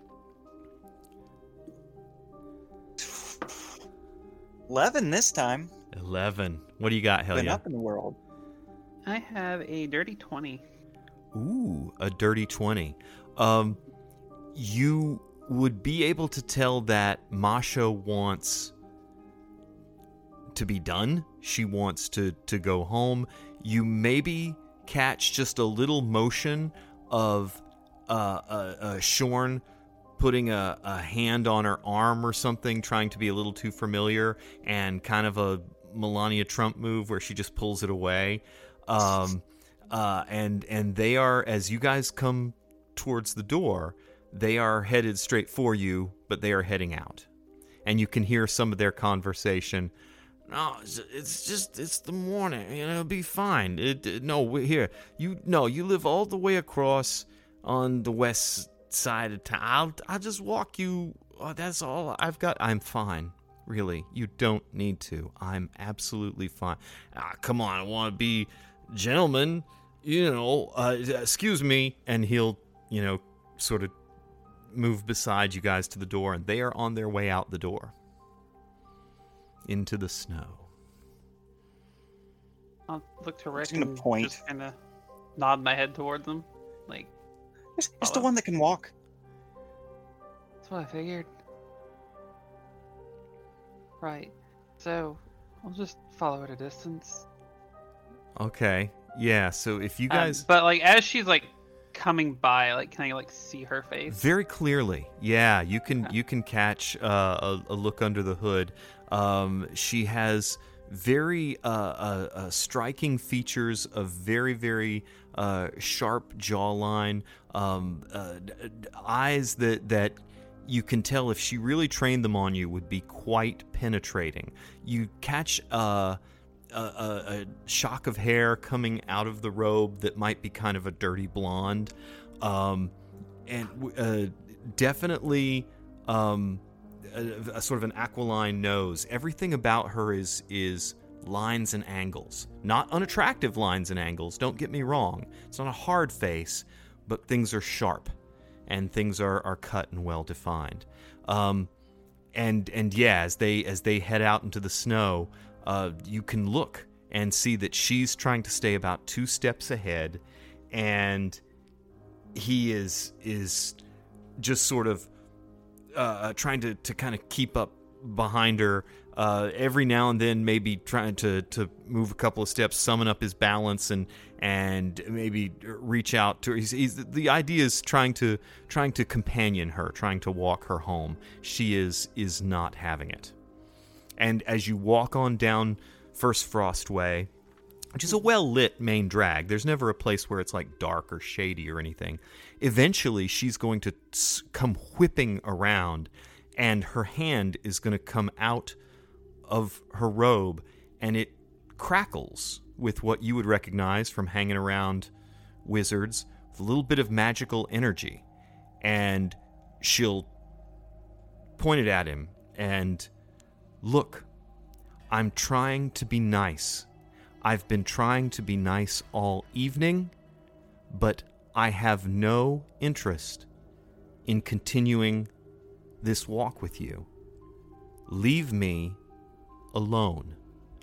E: Eleven this time.
A: Eleven. What do you got,
E: Been
A: Helya?
E: up in the world.
C: I have a dirty twenty.
A: Ooh, a dirty twenty. Um, you would be able to tell that Masha wants to be done. She wants to, to go home. You maybe catch just a little motion of uh, uh, uh, Shorn putting a, a hand on her arm or something, trying to be a little too familiar, and kind of a Melania Trump move where she just pulls it away. Um, uh, and and they are, as you guys come towards the door, they are headed straight for you, but they are heading out. And you can hear some of their conversation. No, it's, it's just, it's the morning. You know, it'll be fine. It, it, no, we're here. You, no, you live all the way across on the west side of town. I'll, I'll just walk you. Oh, that's all I've got. I'm fine. Really. You don't need to. I'm absolutely fine. Ah, come on. I want to be gentleman. You know, uh, excuse me. And he'll, you know, sort of move beside you guys to the door, and they are on their way out the door into the snow.
C: I'll look to Rick
E: Just gonna
C: and
E: point.
C: just kind of nod my head towards them. Like,
E: It's, it's the
C: Follow.
E: one that can walk.
C: that's what I figured. Right. So, I'll just follow at a distance.
A: Okay. Yeah, so if you
C: Um,
A: guys...
C: but, like, as she's, like, coming by, like, can I, like, see her face?
A: Very clearly, yeah. You can
C: Okay.
A: you can catch uh, a, a look under the hood. Um, she has very uh, uh, uh, striking features of very very uh, sharp jawline, um, uh, d- d- eyes that that you can tell if she really trained them on you would be quite penetrating. You catch uh, a, a, a shock of hair coming out of the robe that might be kind of a dirty blonde. Um, and uh, definitely um, a, a sort of an aquiline nose. Everything about her is is lines and angles, not unattractive lines and angles. Don't get me wrong; it's not a hard face, but things are sharp, and things are, are cut and well defined. Um, and and yeah, as they as they head out into the snow, uh, you can look and see that she's trying to stay about two steps ahead, and he is is just sort of uh, trying to, to kind of keep up behind her. Uh, every now and then, maybe trying to, to move a couple of steps, summon up his balance, and and maybe reach out to her. He's, he's, the idea is trying to trying to companion her, trying to walk her home. She is is not having it. And as you walk on down First Frost Way, which is a well-lit main drag, there's never a place where it's like dark or shady or anything. Eventually, she's going to come whipping around, and her hand is going to come out of her robe, and it crackles with what you would recognize from hanging around wizards, with a little bit of magical energy. And she'll point it at him and, look, I'm trying to be nice. I've been trying to be nice all evening, but I have no interest in continuing this walk with you. Leave me alone.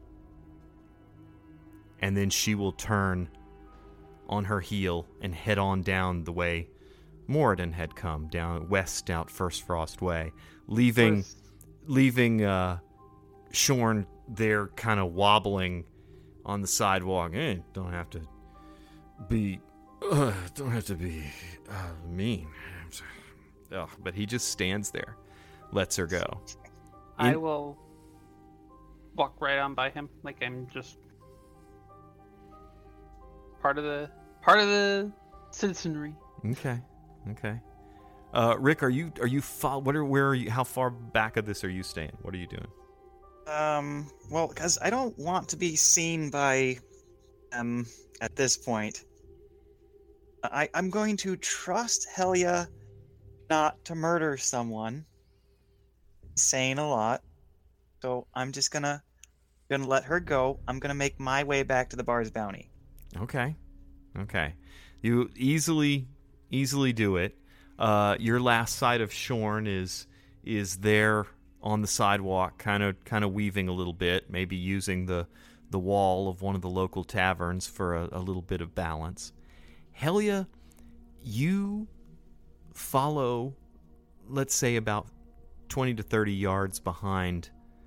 A: And then she will turn on her heel and head on down the way Moradin had come, down west out First Frost Way, leaving
C: First-
A: leaving uh, Shorn there kind of wobbling on the sidewalk. Eh, don't have to be uh, don't have to be uh, mean. Ugh, but he just stands there, lets her go.
C: I
A: In-
C: will walk right on by him, like I'm just part of the part of the citizenry.
A: Okay, okay. Uh, Rick, are you are you fo- what are where are you? How far back of this are you staying? What are you doing?
E: Um, well, because I don't want to be seen by them at this point. I, I'm going to trust Helia not to murder someone. Saying a lot. So I'm just gonna gonna let her go. I'm gonna make my way back to the bar's bounty.
A: Okay, okay. You easily easily do it. Uh, your last sight of Shorn is is there on the sidewalk, kind of kind of weaving a little bit, maybe using the the wall of one of the local taverns for a, a little bit of balance. Helia, you follow, let's say, about twenty to thirty yards behind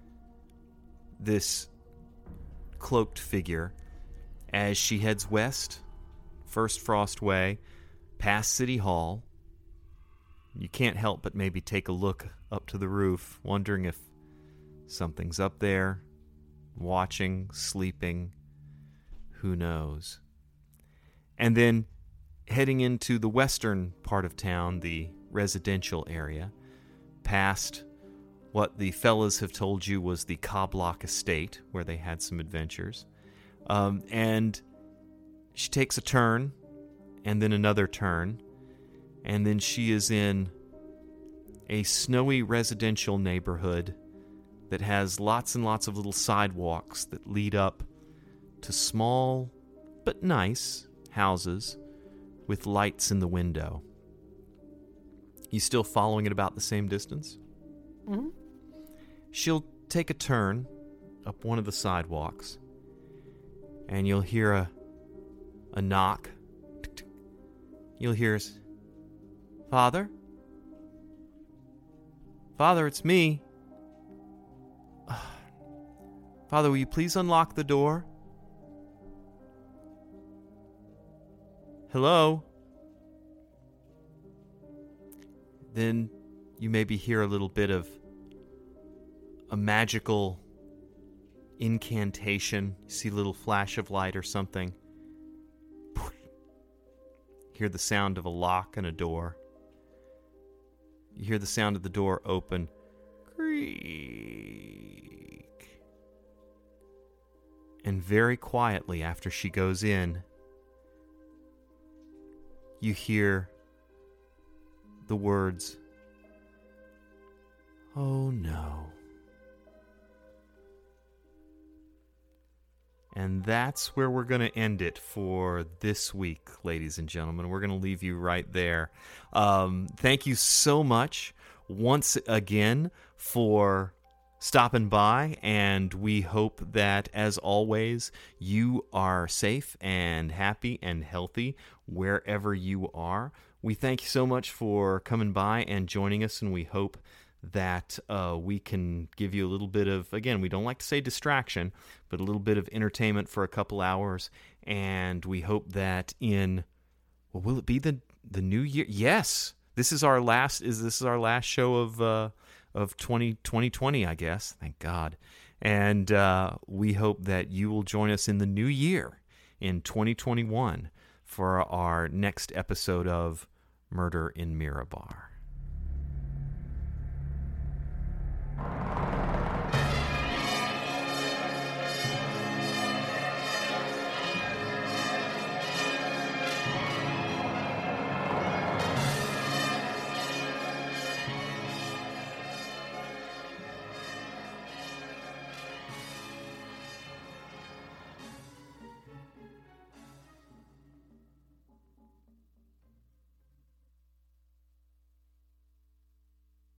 A: this cloaked figure as she heads west, First Frost Way, past City Hall. You can't help but maybe take a look up to the roof, wondering if something's up there, watching, sleeping, who knows. And then heading into the western part of town, the residential area, past what the fellas have told you was the Coblock Estate, where they had some adventures. Um, and she takes a turn, and then another turn, and then she is in a snowy residential neighborhood that has lots and lots of little sidewalks that lead up to small but nice houses with lights in the window. You still following at about the same distance?
C: Mm-hmm.
A: She'll take a turn up one of the sidewalks, and you'll hear a a knock. You'll hear, Father? Father, it's me. Father, will you please unlock the door? Hello? Then you maybe hear a little bit of a magical incantation. You see a little flash of light or something. Hear the sound of a lock and a door. You hear the sound of the door open. Creak. And very quietly after she goes in, you hear the words, "Oh no." And that's where we're going to end it for this week, ladies and gentlemen. We're going to leave you right there. Um, thank you so much once again for stopping by, and we hope that, as always, you are safe and happy and healthy wherever you are. We thank you so much for coming by and joining us, and we hope that uh, we can give you a little bit of, again, we don't like to say distraction, but a little bit of entertainment for a couple hours. And we hope that in, well, will it be the the new year? Yes, this is our last. Is this is our last show of uh, of twenty twenty, I guess. Thank God. And uh, we hope that you will join us in the new year in twenty twenty-one for our next episode of Murder in Mirabar.